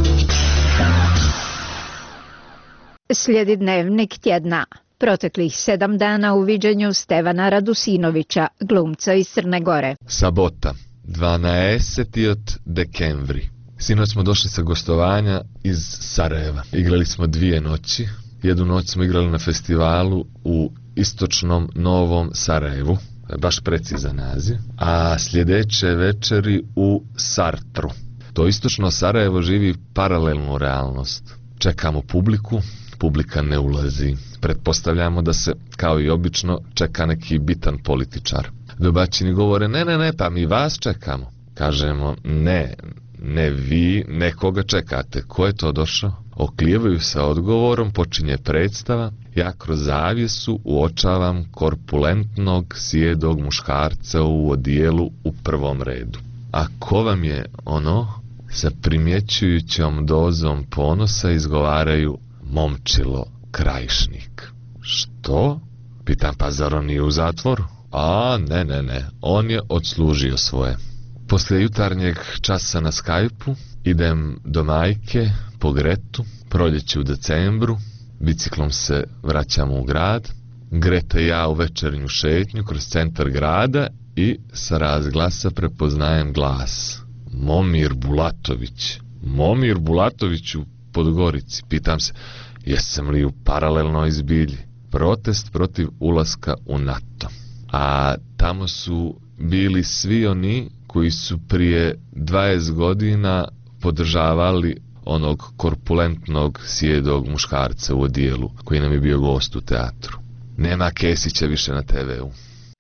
Slijedi dnevnik tjedna. Proteklih sedam dana u viđenju Stevana Radusinovića, glumca iz Crne Gore. Sabota, dvanaesti dekembri. Sinoć smo došli sa gostovanja iz Sarajeva. Igrali smo dvije noći. Jednu noć smo igrali na festivalu u istočnom Novom Sarajevu, baš precizan naziv, a sljedeće večeri u Sartru. To istočno Sarajevo živi paralelnu realnost. Čekamo publiku, publika ne ulazi. Pretpostavljamo da se, kao i obično, čeka neki bitan političar. Domaćini govore, ne, ne, ne, pa mi vas čekamo. Kažemo, ne, ne vi, nekoga čekate. Ko je to došao? Oklijevaju sa odgovorom, počinje predstava. Ja kroz zavjesu uočavam korpulentnog, sjedog muškarca u odijelu u prvom redu. A ko vam je ono? Sa primjećujućom dozom ponosa izgovaraju momčilo Krajišnik. Što? Pitam, pa zar on nije u zatvoru? A, ne, ne, ne, on je odslužio svoje. Poslije jutarnjeg časa na Skype-u idem do majke po Gretu, proljeće u decembru, biciklom se vraćamo u grad, Greta i ja u večernju šetnju kroz centar grada i sa razglasa prepoznajem glas. Momir Bulatović. Momir Bulatović u Podgorici. Pitam se, jesam li u paralelnoj zbilji? Protest protiv ulaska u NATO. A tamo su bili svi oni koji su prije dvadeset godina podržavali onog korpulentnog sjedog muškarca u odijelu koji nam je bio gost u teatru. Nema Kesića više na te ve u.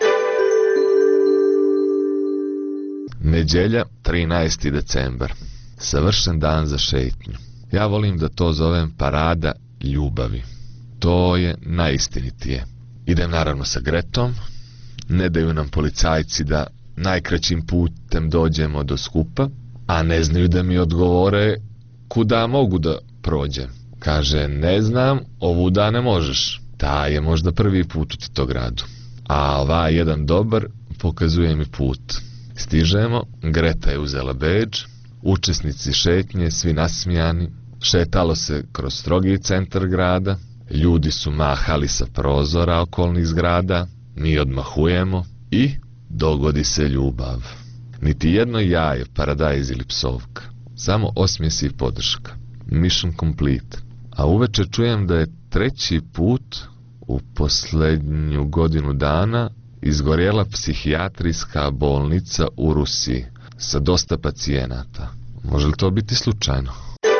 Nedjelja, trinaesti decembar. Savršen dan za šetnju. Ja volim da to zovem parada ljubavi. To je najistinitije. Idem naravno sa Gretom. Ne daju nam policajci da najkraćim putem dođemo do skupa, a ne znaju da mi odgovore kuda mogu da prođem. Kaže, ne znam, ovuda ne možeš. Ta je možda prvi put u Titogradu. A ovaj jedan dobar pokazuje mi put. Stižemo, Greta je uzela bedž, učesnici šetnje, svi nasmijani, šetalo se kroz strogi centar grada, ljudi su mahali sa prozora okolnih zgrada, mi odmahujemo i dogodi se ljubav. Niti jedno jaje, paradajz ili psovka, samo osmijesi i podrška. Mission complete. A uveče čujem da je treći put u posljednju godinu dana izgorjela psihijatrijska bolnica u Rusiji sa dosta pacijenata. Može li to biti slučajno?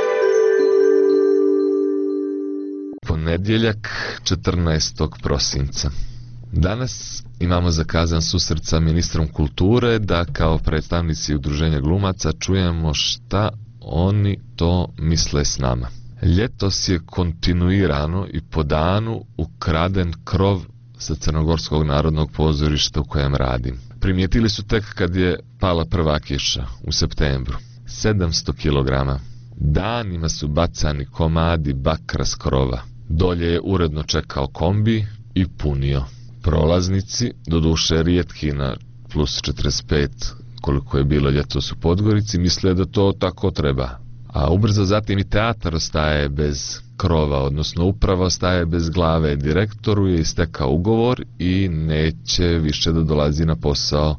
Ponedjeljak, četrnaestog prosinca. Danas imamo zakazan susret sa ministrom kulture da kao predstavnici udruženja glumaca čujemo šta oni to misle s nama. Ljetos je kontinuirano i po danu ukraden krov sa Crnogorskog narodnog pozorišta u kojem radim. Primijetili su tek kad je pala prva kiša u septembru. sedamsto kilograma. Danima su bacani komadi bakra s krova. Dolje je uredno čekao kombi i punio. Prolaznici, doduše rijetki na plus četrdeset pet, koliko je bilo ljetos u Podgorici, misle da to tako treba. A ubrzo zatim i teatar ostaje bez krova, odnosno uprava ostaje bez glave. Direktoru je istekao ugovor i neće više da dolazi na posao.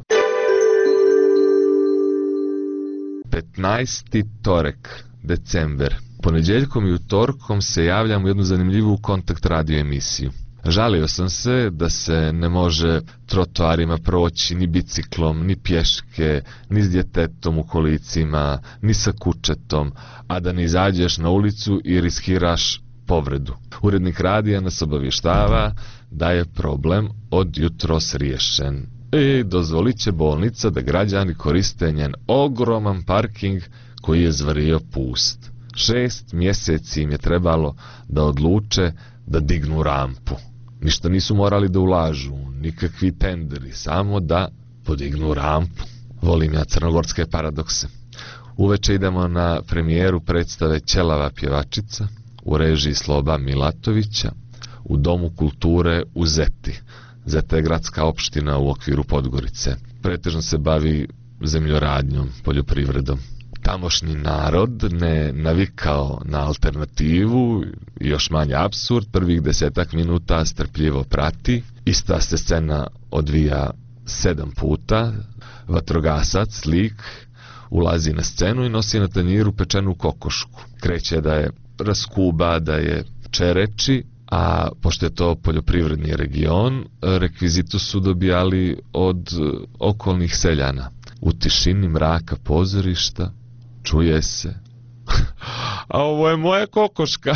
petnaesti torek, december. Ponedjeljkom i utorkom se javljam u jednu zanimljivu kontakt radio emisiju. Žalio sam se da se ne može trotoarima proći ni biciklom, ni pješke, ni s djetetom u kolicima, ni sa kućetom, a da ne izađeš na ulicu i riskiraš povredu. Urednik radija nas obavještava da je problem od jutros riješen. I dozvolit će bolnica da građani koriste njen ogroman parking koji je zvario pust. Šest mjeseci im je trebalo da odluče da dignu rampu. Ništa nisu morali da ulažu, nikakvi tenderi, samo da podignu rampu. Volim ja crnogorske paradokse. Uveče idemo na premijeru predstave Ćelava pjevačica u režiji Sloba Milatovića u Domu kulture u Zeti. Zeta je gradska opština u okviru Podgorice. Pretežno se bavi zemljoradnjom, poljoprivredom. Tamošnji narod ne navikao na alternativu, još manje apsurd, prvih desetak minuta strpljivo prati. Ista se scena odvija sedam puta. Vatrogasac, lik, ulazi na scenu i nosi na tanjiru pečenu kokošku. Kreće da je raskuba, da je čereči, a pošto je to poljoprivredni region, rekvizitu su dobijali od okolnih seljana. U tišini mraka pozorišta čuje se a ovo je moja kokoška.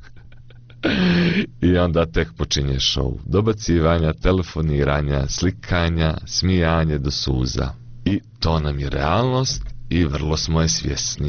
I onda tek počinje show. Dobacivanja, telefoniranja, slikanja, smijanje do suza. I to nam je realnost i vrlo smo je svjesni.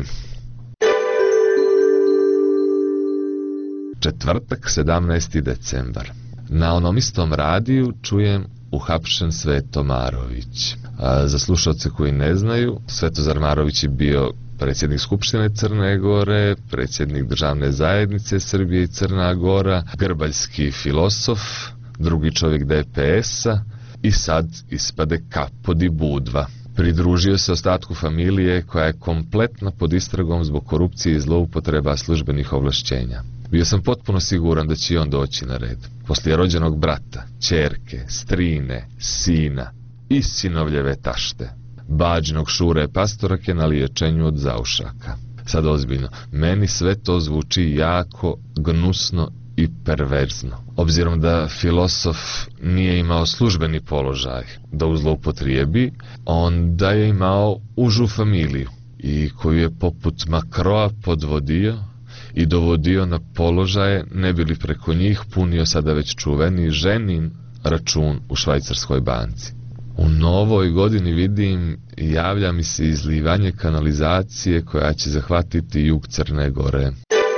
Četvrtak, sedamnaesti decembar. Na onom istom radiju čujem uhapšen Sveto Marović. A za slušalce koji ne znaju, Svetozar Marović je bio predsjednik Skupštine Crne Gore, predsjednik Državne zajednice Srbije i Crna Gora, grbaljski filosof, drugi čovjek D P S-a i sad ispade kapo di budva. Pridružio se ostatku familije koja je kompletna pod istragom zbog korupcije i zloupotreba službenih ovlašćenja. Bio sam potpuno siguran da će i on doći na red. Poslije rođenog brata, ćerke, strine, sina i sinovljeve tašte. Bađinog Šure Pastorake na liječenju od zaušaka. Sad ozbiljno, meni sve to zvuči jako gnusno i perverzno. Obzirom da filosof nije imao službeni položaj da uzloupotrijebi, onda je imao užu familiju i koju je poput Makroa podvodio i dovodio na položaje, ne bi li preko njih punio sada već čuveni ženin račun u švajcarskoj banci. U novoj godini vidim, javlja mi se izlivanje kanalizacije koja će zahvatiti jug Crne Gore.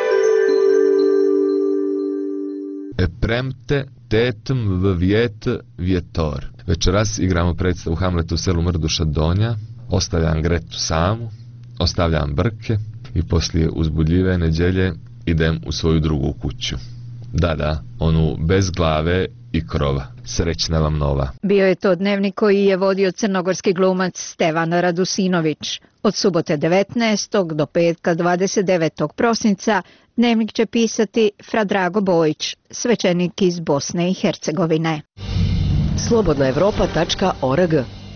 Epremte tetem v vjet vjetor. Večeras igramo predstavu Hamlet u selu Mrduša Donja, ostavljam Gretu samu, ostavljam Brke i poslije uzbudljive nedjelje idem u svoju drugu kuću. Da, da, onu bez glave i krova. Srećna vam nova. Bio je to dnevnik koji je vodio crnogorski glumac Stevan Radusinović. Od subote devetnaestog do petka dvadeset devetog prosinca dnevnik će pisati Fra Drago Bojić, svećenik iz Bosne i Hercegovine. slobodna evropa tačka org.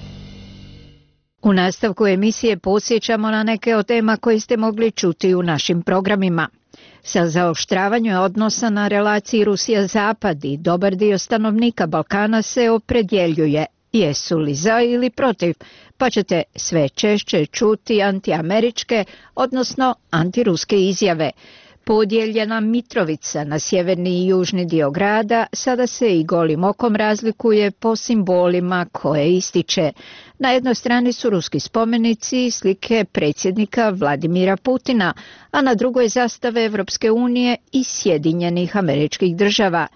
U nastavku emisije podsjećamo na neke od tema koje ste mogli čuti u našim programima. Sa zaoštravanjem odnosa na relaciji Rusija-Zapad i dobar dio stanovnika Balkana se opredjeljuje jesu li za ili protiv, pa ćete sve češće čuti antiameričke, odnosno antiruske izjave. Podijeljena Mitrovica na sjeverni i južni dio grada sada se i golim okom razlikuje po simbolima koje ističe. Na jednoj strani su ruski spomenici i slike predsjednika Vladimira Putina, a na drugoj zastave Evropske unije i Sjedinjenih Američkih Država.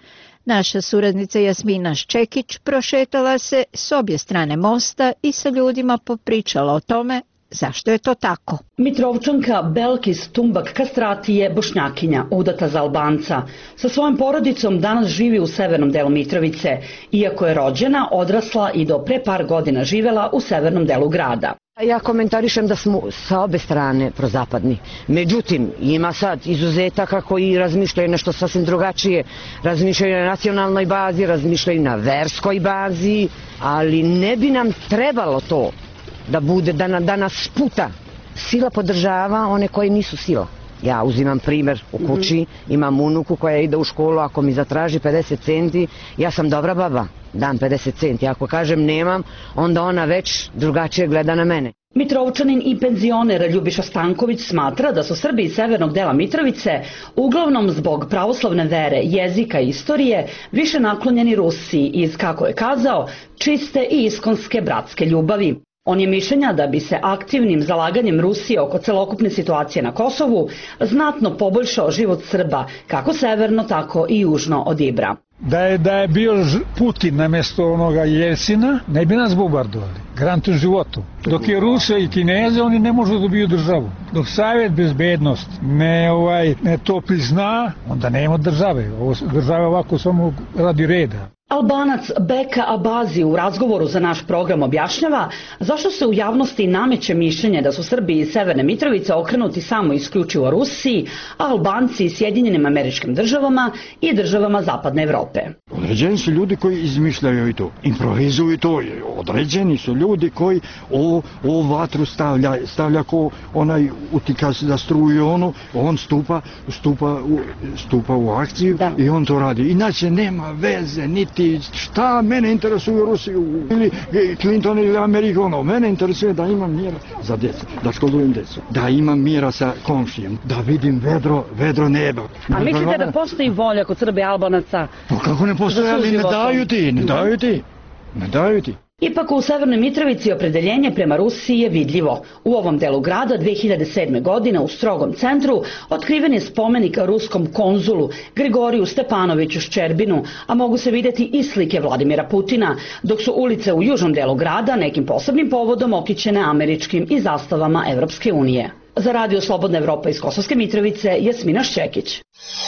Naša suradnica Jasmina Ščekić prošetala se s obje strane mosta i sa ljudima popričala o tome zašto je to tako. Mitrovčanka Belkis Tumbak Kastrati je bošnjakinja, udata za Albanca. Sa svojom porodicom danas živi u severnom delu Mitrovice, iako je rođena, odrasla i do pre par godina živela u severnom delu grada. Ja komentarišem da smo sa obe strane prozapadni. Međutim, ima sad izuzetaka koji razmišljaju nešto sasvim drugačije. Razmišljaju na nacionalnoj bazi, razmišljaju na verskoj bazi, ali ne bi nam trebalo to da bude, da, na, da nas sputa. Sila podržava one koji nisu sila. Ja uzimam primer u kući, imam unuku koja ide u školu, ako mi zatraži pedeset centi, ja sam dobra baba, dam pedeset centi. Ako kažem nemam, onda ona već drugačije gleda na mene. Mitrovčanin i penzioner Ljubiša Stanković smatra da su Srbi iz severnog dela Mitrovice, uglavnom zbog pravoslavne vere, jezika i istorije, više naklonjeni Rusiji iz, kako je kazao, čiste i iskonske bratske ljubavi. On je mišljenja da bi se aktivnim zalaganjem Rusije oko celokupne situacije na Kosovu znatno poboljšao život Srba, kako severno, tako i južno od Ibra. Da je, da je bio Putin namjesto onoga Jelcina, ne bi nas bombardovali. Garant u životu. Dok je Rusija i Kineze, oni ne možu da dobiju državu. Dok Savjet bezbednost ne, ovaj, ne to prizna, onda nema države. Ovo država ovako samo radi reda. Albanac Beka Abazi u razgovoru za naš program objašnjava zašto se u javnosti nameće mišljenje da su Srbi iz Severne Mitrovice okrenuti samo isključivo Rusiji, a Albanci iz Sjedinjenim Američkim Državama i državama Zapadne Evrope. Određeni su ljudi koji izmišljaju i to, improvizuju to. Određeni su ljudi koji o, o vatru stavlja, stavlja ko onaj utika za struju, ono, on stupa, stupa, u, stupa u akciju da. I on to radi. Inače nema veze, niti šta mene interesuje Rusiju ili Clinton ili Amerika, ono, mene interesuje da imam mira za djecu, da školujem djecu, da imam mira sa komšijem, da vidim vedro, vedro neba. A mislite da postoji volja kod Srbe i Albanaca? Pa kako ne postoji, ali ne daju ti, ne daju ti, ne daju ti. Ipak u Severnoj Mitrovici opredeljenje prema Rusiji je vidljivo. U ovom delu grada dve hiljade sedme. godine u strogom centru otkriven je spomenik ruskom konzulu Grigoriju Stepanoviću Ščerbinu, a mogu se vidjeti i slike Vladimira Putina, dok su ulice u južnom delu grada nekim posebnim povodom okićene američkim i zastavama Evropske unije. Za Radio Slobodna Evropa iz Kosovske Mitrovice, Jasmina Ščekić.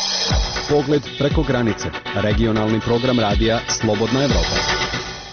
Pogled preko granice. Regionalni program radija Slobodna Evropa.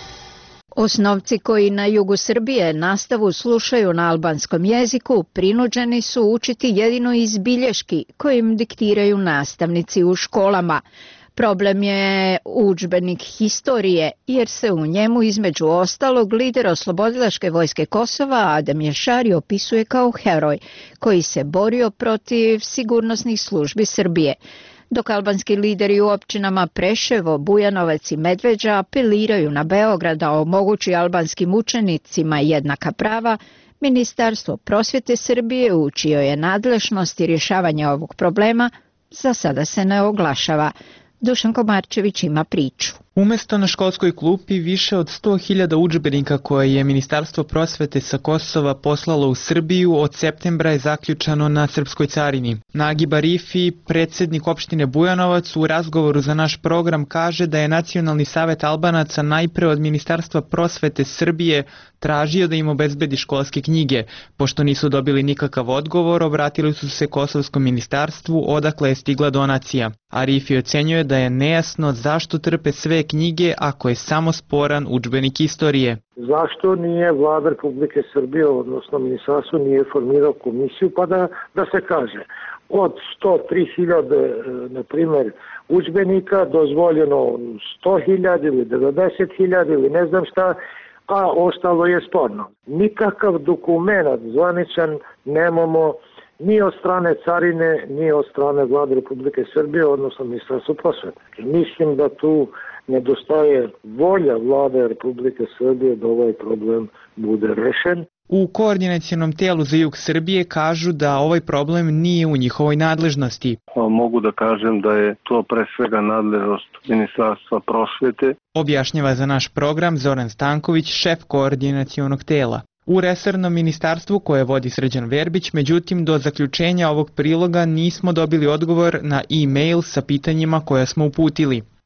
Osnovci koji na jugu Srbije nastavu slušaju na albanskom jeziku prinuđeni su učiti jedino iz bilješki koje im diktiraju nastavnici u školama. Problem je udžbenik historije, jer se u njemu između ostalog lider oslobodilačke vojske Kosova Adem Ješari opisuje kao heroj koji se borio protiv sigurnosnih službi Srbije. Dok albanski lideri u općinama Preševo, Bujanovac i Medveđa apeliraju na Beograd da omogući albanskim učenicima jednaka prava, Ministarstvo prosvjete Srbije, u čijoj je nadležnosti rješavanje ovog problema, za sada se ne oglašava. Dušan Komarčević ima priču. Umesto na školskoj klupi više od sto hiljada udžbenika koje je Ministarstvo prosvete sa Kosova poslalo u Srbiju od septembra je zaključano na srpskoj carini. Nagib Arifi, predsjednik opštine Bujanovac, u razgovoru za naš program kaže da je Nacionalni savet Albanaca najpre od Ministarstva prosvete Srbije tražio da im obezbedi školske knjige. Pošto nisu dobili nikakav odgovor, obratili su se Kosovskom ministarstvu odakle je stigla donacija. Arifi ocenjuje da je nejasno zašto trpe sve knjige ako je samo sporan udžbenik istorije. Zašto nije vlada Republike Srbije, odnosno ministarstvo, nije formirao komisiju pa da, da se kaže od sto tri hiljade, na primjer, udžbenika dozvoljeno sto hiljada ili devedeset hiljada ili ne znam šta, a ostalo je sporno. Nikakav dokument zvaničan nemamo ni od strane carine, ni od strane vlade Republike Srbije, odnosno ministarstva prosvete. Mislim da tu nedostaje volja vlade Republike Srbije da ovaj problem bude rešen. U koordinacionom tijelu za jug Srbije kažu da ovaj problem nije u njihovoj nadležnosti. Mogu da kažem da je to pre svega nadležnost Ministarstva prosvete. Objašnjava za naš program Zoran Stanković, šef koordinacionog tela. U resornom ministarstvu koje vodi Srđan Verbić, međutim do zaključenja ovog priloga nismo dobili odgovor na e-mail sa pitanjima koja smo uputili.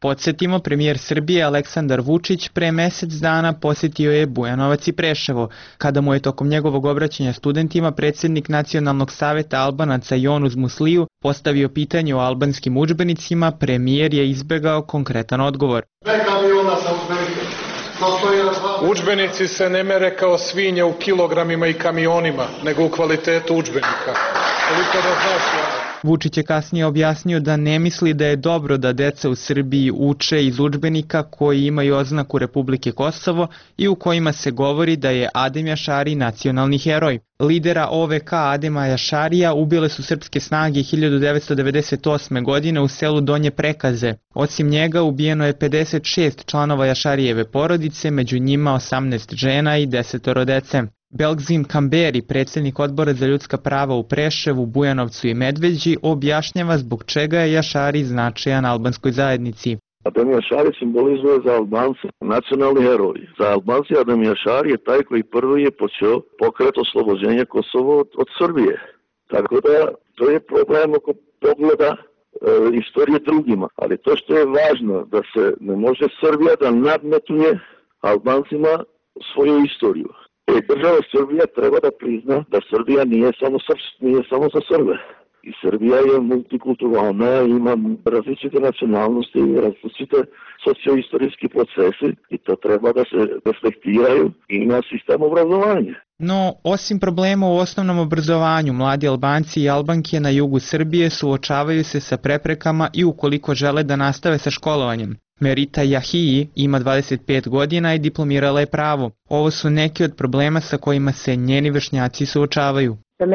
Podsjetimo, premijer Srbije Aleksandar Vučić pre mesec dana posjetio je Bujanovac i Preševo. Kada mu je tokom njegovog obraćanja studentima predsjednik Nacionalnog saveta Albanaca Jonuz Musliju postavio pitanje o albanskim udžbenicima, premijer je izbegao konkretan odgovor. Udžbenici se ne mere kao svinje u kilogramima i kamionima, nego u kvalitetu udžbenika. Koliko da znaš, Vučić je kasnije objasnio da ne misli da je dobro da deca u Srbiji uče iz udžbenika koji imaju oznaku Republike Kosovo i u kojima se govori da je Adem Jašari nacionalni heroj. Lidera O V K Adema Jašarija ubile su srpske snage hiljadu devetsto devedeset osme. godine u selu Donje Prekaze. Osim njega ubijeno je pedeset šest članova Jašarijeve porodice, među njima osamnaest žena i desetoro dece. Belgzim Kamberi, predsjednik odbora za ljudska prava u Preševu, Bujanovcu i Medveđi, objašnjava zbog čega je Jašari značajan albanskoj zajednici. Adem Jašari simbolizuje za Albance nacionalni heroj. Za Albanci Adem Jašari je taj koji prvi je počeo pokret oslobođenja Kosova od, od Srbije. Tako da to je problem oko pogleda e, istorije drugima. Ali to što je važno da se ne može Srbija da nadmetuje Albancima svoju istoriju. E, država Srbija treba da prizna da Srbija nije samo, srpsk, nije samo za Srbe. I Srbija je multikulturalna, ima različite nacionalnosti i različite socioistorijski procesi i to treba da se reflektiraju i na sistem obrazovanja. No, osim problema u osnovnom obrazovanju, mladi Albanci i Albanke na jugu Srbije suočavaju se sa preprekama i ukoliko žele da nastave sa školovanjem. Merita Jahiji ima dvadeset pet godina i diplomirala je pravo. Ovo su neki od problema sa kojima se njeni vršnjaci suočavaju.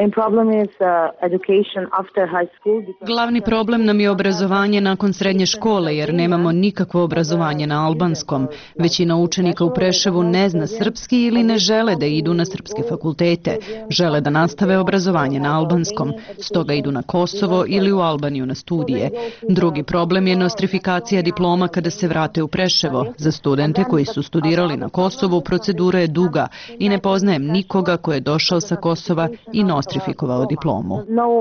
Glavni problem nam je obrazovanje nakon srednje škole, jer nemamo nikakvo obrazovanje na albanskom. Većina učenika u Preševu ne zna srpski ili ne žele da idu na srpske fakultete. Žele da nastave obrazovanje na albanskom, stoga idu na Kosovo ili u Albaniju na studije. Drugi problem je nostrifikacija diploma kada se vrate u Preševo. Za studente koji su studirali na Kosovu procedura je duga i ne poznajem nikoga ko je došao sa Kosova i nostrifikovao diplomu.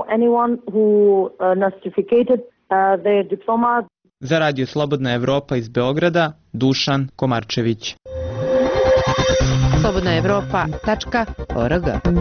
Za Radio Slobodna Evropa iz Beograda, Dušan Komarčević. slobodna evropa tačka org.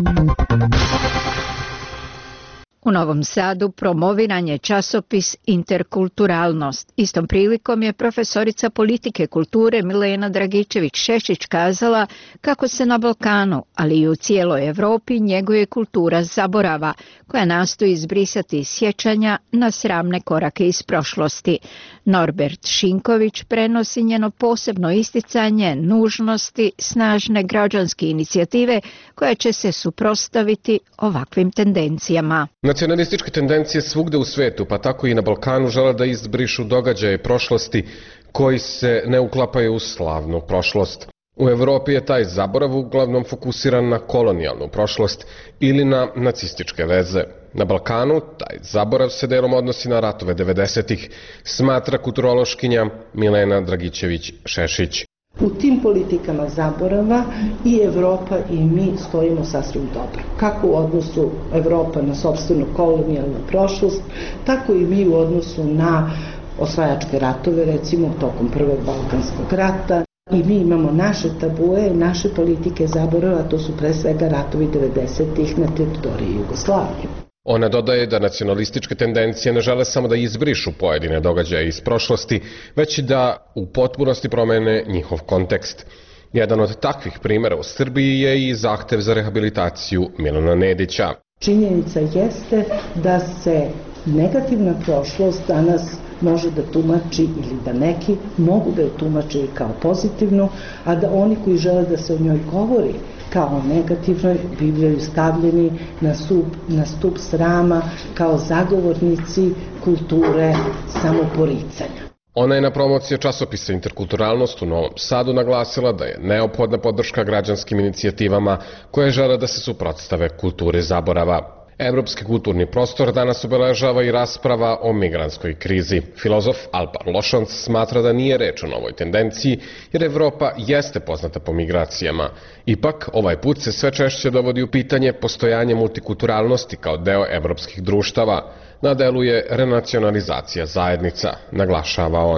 U Novom Sadu promoviran je časopis Interkulturalnost. Istom prilikom je profesorica politike kulture Milena Dragičević-Šešić kazala kako se na Balkanu, ali i u cijeloj Evropi njeguje kultura zaborava, koja nastoji izbrisati sjećanja na sramne korake iz prošlosti. Norbert Šinković prenosi njeno posebno isticanje nužnosti snažne građanske inicijative koja će se suprotstaviti ovakvim tendencijama. Nacionalističke tendencije svugde u svetu, pa tako i na Balkanu, žele da izbrišu događaje prošlosti koji se ne uklapaju u slavnu prošlost. U Evropi je taj zaborav uglavnom fokusiran na kolonijalnu prošlost ili na nacističke veze. Na Balkanu taj zaborav se delom odnosi na ratove devedesetih, smatra kulturološkinja Milena Dragičević-Šešić. U tim politikama zaborava i Evropa i mi stojimo sasvim dobro. Kako u odnosu Evropa na sopstvenu kolonijalnu prošlost, tako i mi u odnosu na osvajačke ratove, recimo tokom Prvog Balkanskog rata. I mi imamo naše tabue, naše politike zaborava, to su pre svega ratovi devedesetih na teritoriji Jugoslavije. Ona dodaje da nacionalističke tendencije ne žele samo da izbrišu pojedine događaje iz prošlosti, već i da u potpunosti promene njihov kontekst. Jedan od takvih primjera u Srbiji je i zahtev za rehabilitaciju Milana Nedića. Činjenica jeste da se negativna prošlost danas može da tumači ili da neki mogu da je tumači kao pozitivnu, a da oni koji žele da se o njoj govori kao negativnoj bivaju stavljeni na stup, na stup srama kao zagovornici kulture samoporicanja. Ona je na promociji časopisa Interkulturalnost u Novom Sadu naglasila da je neophodna podrška građanskim inicijativama koje žele da se suprotstave kulturi zaborava. Evropski kulturni prostor danas obeležava i rasprava o migrantskoj krizi. Filozof Alpar Lošanc smatra da nije reč o novoj tendenciji, jer Evropa jeste poznata po migracijama. Ipak, ovaj put se sve češće dovodi u pitanje postojanje multikulturalnosti kao deo evropskih društava. Na delu je renacionalizacija zajednica, naglašava on.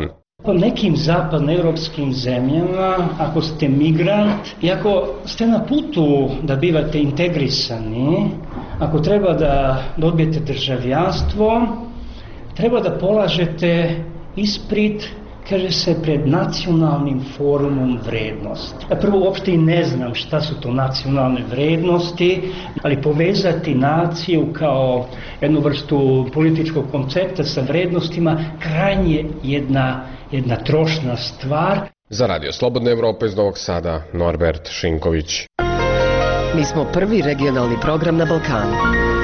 Po nekim zapadnoevropskim zemljama, ako ste migrant i ako ste na putu da bivate integrisani, ako treba da dobijete državljanstvo, treba da polažete ispit, kaže se, pred nacionalnim forumom vrednosti. Prvo, uopšte i ne znam šta su to nacionalne vrednosti, ali povezati naciju kao jednu vrstu političkog koncepta sa vrednostima krajnje jedna, jedna trošna stvar. Za Radio Slobodna Evropa iz Novog Sada, Norbert Šinković. Mi smo prvi regionalni program na Balkanu.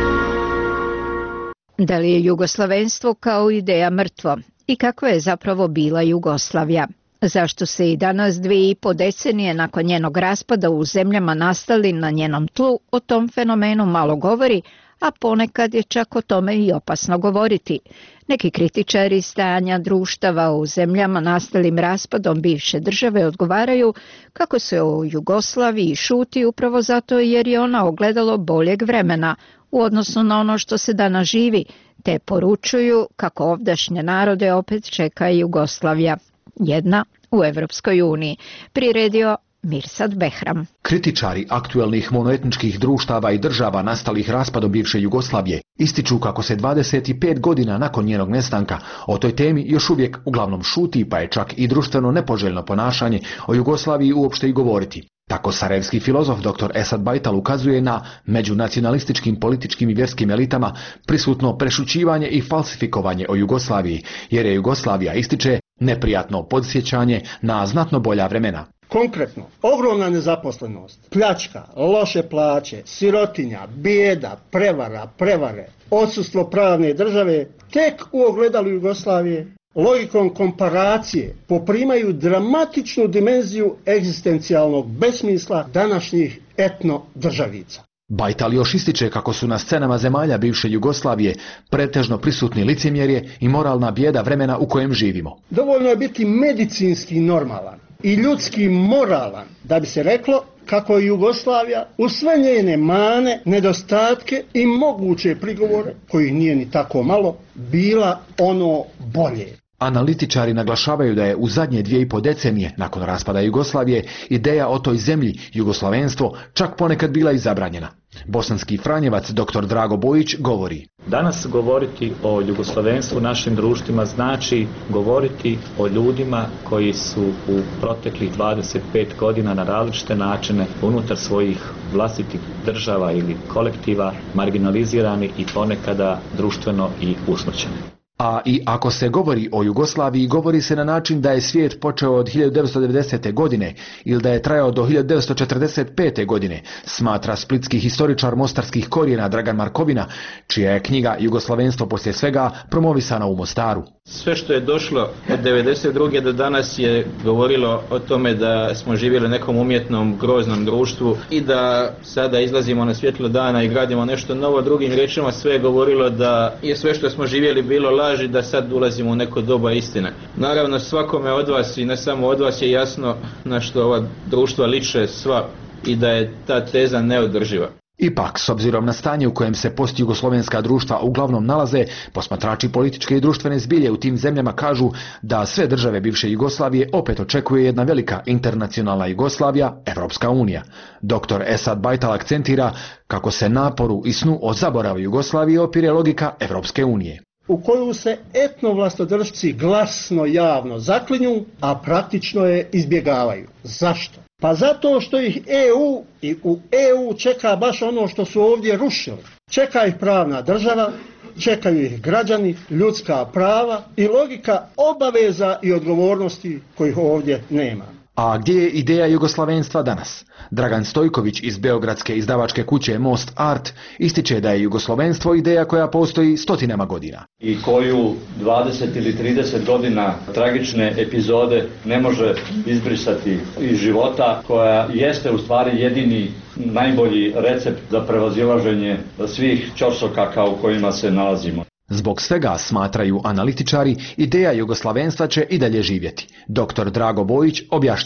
Da li je jugoslavenstvo kao ideja mrtvo? I kakva je zapravo bila Jugoslavija? Zašto se i danas dvije i po decenije nakon njenog raspada u zemljama nastalim na njenom tlu o tom fenomenu malo govori, a ponekad je čak o tome i opasno govoriti. Neki kritičari stanja društava u zemljama nastalim raspadom bivše države odgovaraju kako se o Jugoslaviji šuti upravo zato jer je ona ogledalo boljeg vremena u odnosu na ono što se danas živi, te poručuju kako ovdašnje narode opet čeka Jugoslavija, jedna u Evropskoj uniji, priredio Mirsad Behram. Kritičari aktuelnih monoetničkih društava i država nastalih raspadom bivše Jugoslavije ističu kako se dvadeset pet godina nakon njenog nestanka o toj temi još uvijek uglavnom šuti, pa je čak i društveno nepoželjno ponašanje o Jugoslaviji uopšte i govoriti. Tako sarajevski filozof dr Esad Bajtal ukazuje na među nacionalističkim političkim i vjerskim elitama prisutno prešućivanje i falsifikovanje o Jugoslaviji, jer je Jugoslavija, ističe, neprijatno podsjećanje na znatno bolja vremena. Konkretno, ogromna nezaposlenost, pljačka, loše plaće, sirotinja, bijeda, prevara, prevare, odsustvo pravne države, tek u ogledalu Jugoslavije, logikom komparacije poprimaju dramatičnu dimenziju egzistencijalnog besmisla današnjih etno državica. Bajtal još ističe kako su na scenama zemalja bivše Jugoslavije pretežno prisutni licemjerje i moralna bijeda vremena u kojem živimo. Dovoljno je biti medicinski normalan i ljudski moralan da bi se reklo kako je Jugoslavija u sve njene mane, nedostatke i moguće prigovore, koji nije ni tako malo, bila ono bolje. Analitičari naglašavaju da je u zadnje dvije i po decenije nakon raspada Jugoslavije ideja o toj zemlji, jugoslavenstvo, čak ponekad bila i zabranjena. Bosanski franjevac dr Drago Bojić govori: Danas govoriti o jugoslavenstvu u našim društvima znači govoriti o ljudima koji su u proteklih dvadeset pet godina na različite načine unutar svojih vlastitih država ili kolektiva marginalizirani i ponekada društveno i usmrćeni. A i ako se govori o Jugoslaviji, govori se na način da je svijet počeo od hiljadu devetsto devedesete. godine ili da je trajao do hiljadu devetsto četrdeset pete. godine, smatra splitski historičar mostarskih korijena Dragan Markovina, čija je knjiga Jugoslavenstvo poslije svega promovisana u Mostaru. Sve što je došlo od devedeset druge do danas je govorilo o tome da smo živjeli u nekom umjetnom, groznom društvu i da sada izlazimo na svjetlo dana i gradimo nešto novo. Drugim riječima, sve je govorilo da je sve što smo živjeli bilo laži, da sad ulazimo u neko doba istine. Naravno, svakome od vas i ne samo od vas je jasno na što ova društva liče sva i da je ta teza neodrživa. Ipak, s obzirom na stanje u kojem se postjugoslovenska društva uglavnom nalaze, posmatrači političke i društvene zbilje u tim zemljama kažu da sve države bivše Jugoslavije opet očekuje jedna velika internacionalna Jugoslavija, Evropska unija. dr Esad Bajtal akcentira kako se naporu i snu o zaboravu Jugoslavije opire logika Evropske unije, u koju se etnovlastodržci glasno javno zaklinju, a praktično je izbjegavaju. Zašto? Pa zato što ih E U i u E U čeka baš ono što su ovdje rušili. Čeka ih pravna država, čekaju ih građani, ljudska prava i logika obaveza i odgovornosti kojih ovdje nema. A gdje je ideja jugoslavenstva danas? Dragan Stojković iz beogradske izdavačke kuće Most Art ističe da je jugoslovenstvo ideja koja postoji stotinama godina. I koju dvadeset ili trideset godina tragične epizode ne može izbrisati iz života, koja jeste u stvari jedini najbolji recept za prevazilaženje svih ćorsokaka u kojima se nalazimo. Zbog svega, smatraju analitičari, ideja jugoslavenstva će i dalje živjeti. dr Drago Bojić objašnjava.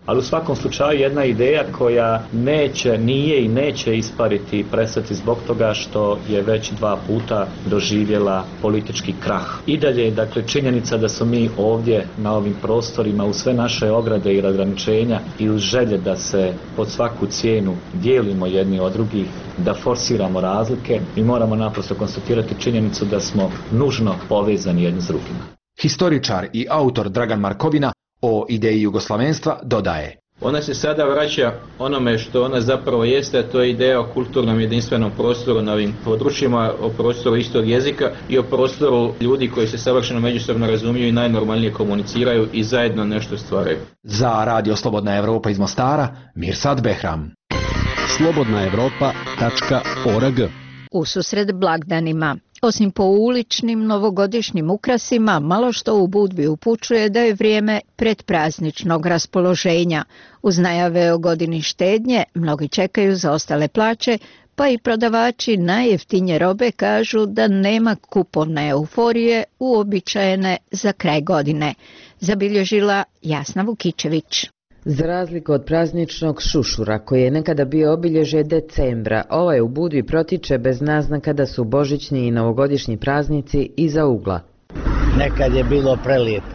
Ali u svakom slučaju jedna ideja koja neće, nije i neće ispariti i prestati zbog toga što je već dva puta doživjela politički krah. I dalje je dakle činjenica da smo mi ovdje na ovim prostorima uz sve naše ograde i ograničenja i uz želje da se pod svaku cijenu dijelimo jedni od drugih, da forsiramo razlike, mi moramo naprosto konstatirati činjenicu da smo nužno povezani jedni s drugima. Historičar i autor Dragan Markovina o ideji jugoslavenstva dodaje: Ona se sada vraća onome što ona zapravo jeste, a to je ideja o kulturnom jedinstvenom prostoru na ovim područjima, o prostoru istog jezika i o prostoru ljudi koji se savršeno međusobno razumiju i najnormalnije komuniciraju i zajedno nešto stvaraju. Za Radio Slobodna Evropa iz Mostara, Mirsad Behram. slobodna evropa tačka org. Ususred blagdanima, osim po uličnim novogodišnjim ukrasima, malo što u Budvi upućuje da je vrijeme predprazničnog raspoloženja. Uz najave o godini štednje, mnogi čekaju za ostale plaće, pa i prodavači najjeftinije robe kažu da nema kupovne euforije uobičajene za kraj godine. Zabilježila Jasna Vukičević. Za razliku od prazničnog šušura, koji je nekada bio obilježje decembra, ovaj u Budvi protiče bez naznaka da su božićni i novogodišnji praznici iza ugla. Nekad je bilo prelijepo.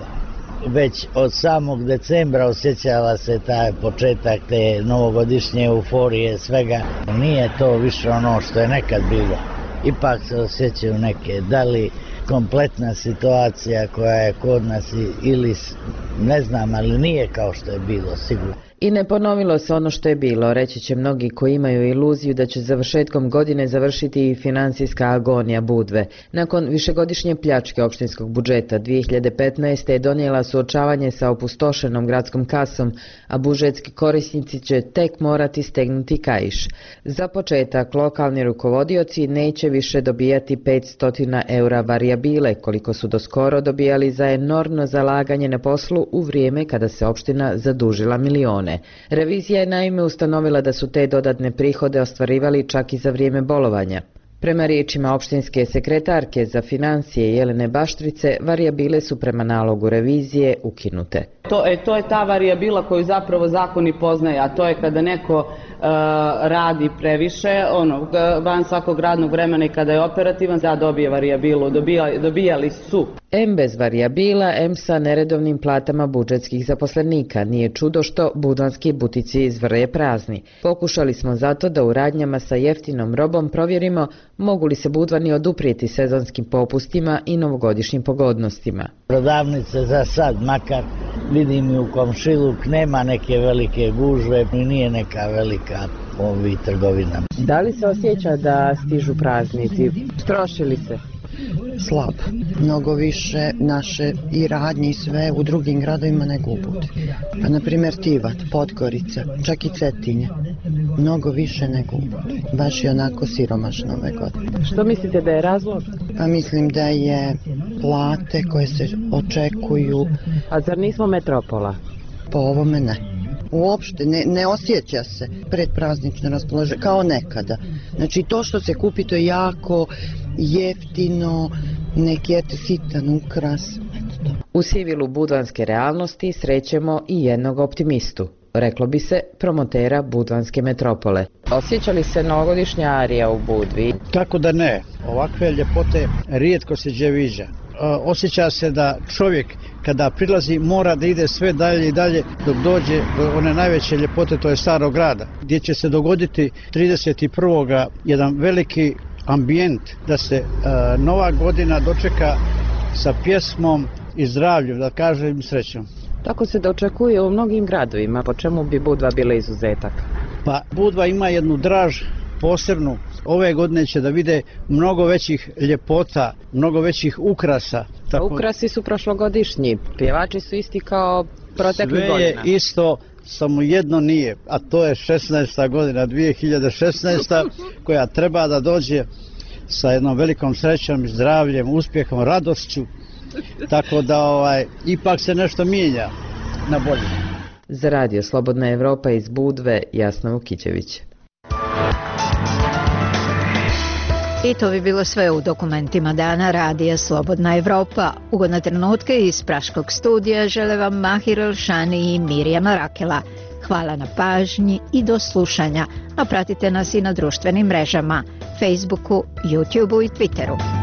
Već od samog decembra osjećava se taj početak te novogodišnje euforije, svega. Nije to više ono što je nekad bilo. Ipak se osjećaju neke, da li kompletna situacija koja je kod nas ili ne znam, ali nije kao što je bilo sigurno. I ne ponovilo se ono što je bilo, reći će mnogi koji imaju iluziju da će završetkom godine završiti i financijska agonija Budve. Nakon višegodišnje pljačke opštinskog budžeta dvije hiljade petnaeste. je donijela suočavanje sa opustošenom gradskom kasom, a budžetski korisnici će tek morati stegnuti kaiš. Za početak, lokalni rukovodioci neće više dobijati petsto eura varijabile, koliko su doskoro dobijali za enormno zalaganje na poslu u vrijeme kada se opština zadužila milione. Revizija je naime ustanovila da su te dodatne prihode ostvarivali čak i za vrijeme bolovanja. Prema riječima opštinske sekretarke za financije Jelene Baštrice, varijabile su prema nalogu revizije ukinute. To je, to je ta varijabila koju zapravo zakon i poznaje, a to je kada neko uh, radi previše, ono, van svakog radnog vremena i kada je operativan, da dobije varijabilu, dobija, dobijali su. Em bez varijabila, em sa neredovnim platama budžetskih zaposlenika. Nije čudo što budvanski butici izvrje prazni. Pokušali smo zato da u radnjama sa jeftinom robom provjerimo mogu li se budvani oduprijeti sezonskim popustima i novogodišnjim pogodnostima. Prodavnice za sad, makar vidim i u komšiluk, nema neke velike gužve i nije neka velika ovi trgovina. Da li se osjeća da stižu praznici? Trošili se? Slab. Mnogo više naše i radnje i sve u drugim gradovima nego u Budvi. Pa na primjer Tivat, Podgorica, čak i Cetinje. Mnogo više nego u Budvi. Baš je onako siromašno ove godine. Što mislite da je razlog? Pa mislim da je plate koje se očekuju. A zar nismo metropola? Po ovome ne. Uopšte ne, ne osjeća se predpraznično raspoloženje kao nekada. Znači to što se kupi to je jako jeftino, neki eto sitan ukras. U sivilu budvanske realnosti srećemo i jednog optimistu, reklo bi se promotera budvanske metropole. Osjeća li se novogodišnja arija u Budvi? Kako da ne, ovakve ljepote rijetko se gdje viđa. Osjeća se da čovjek kada prilazi mora da ide sve dalje i dalje dok dođe do one najveće ljepote, to je Starog grada, gdje će se dogoditi trideset prvog jedan veliki ambijent da se uh, nova godina dočeka sa pjesmom i zdravljem, da kažem srećom. Tako se dočekuje u mnogim gradovima, po čemu bi Budva bila izuzetak? Pa Budva ima jednu draž posebnu. Ove godine će da vide mnogo većih ljepota, mnogo većih ukrasa. Tako... Ukrasi su prošlogodišnji, pjevači su isti kao proteklih godina. Sve je isto, samo jedno nije, a to je šesnaesta godina, dvije hiljade šesnaesta. koja treba da dođe sa jednom velikom srećom i zdravljem, uspjehom, radošću, tako da ovaj, ipak se nešto mijenja na bolje. Za Radio Slobodna Evropa iz Budve, Jasna Vukičević. I to bi bilo sve u dokumentima dana radija Slobodna Evropa. Ugodne trenutke iz Praškog studija žele vam Mahir Elšani i Mirjana Rakela. Hvala na pažnji i do slušanja, a pratite nas i na društvenim mrežama, Facebooku, YouTubeu i Twitteru.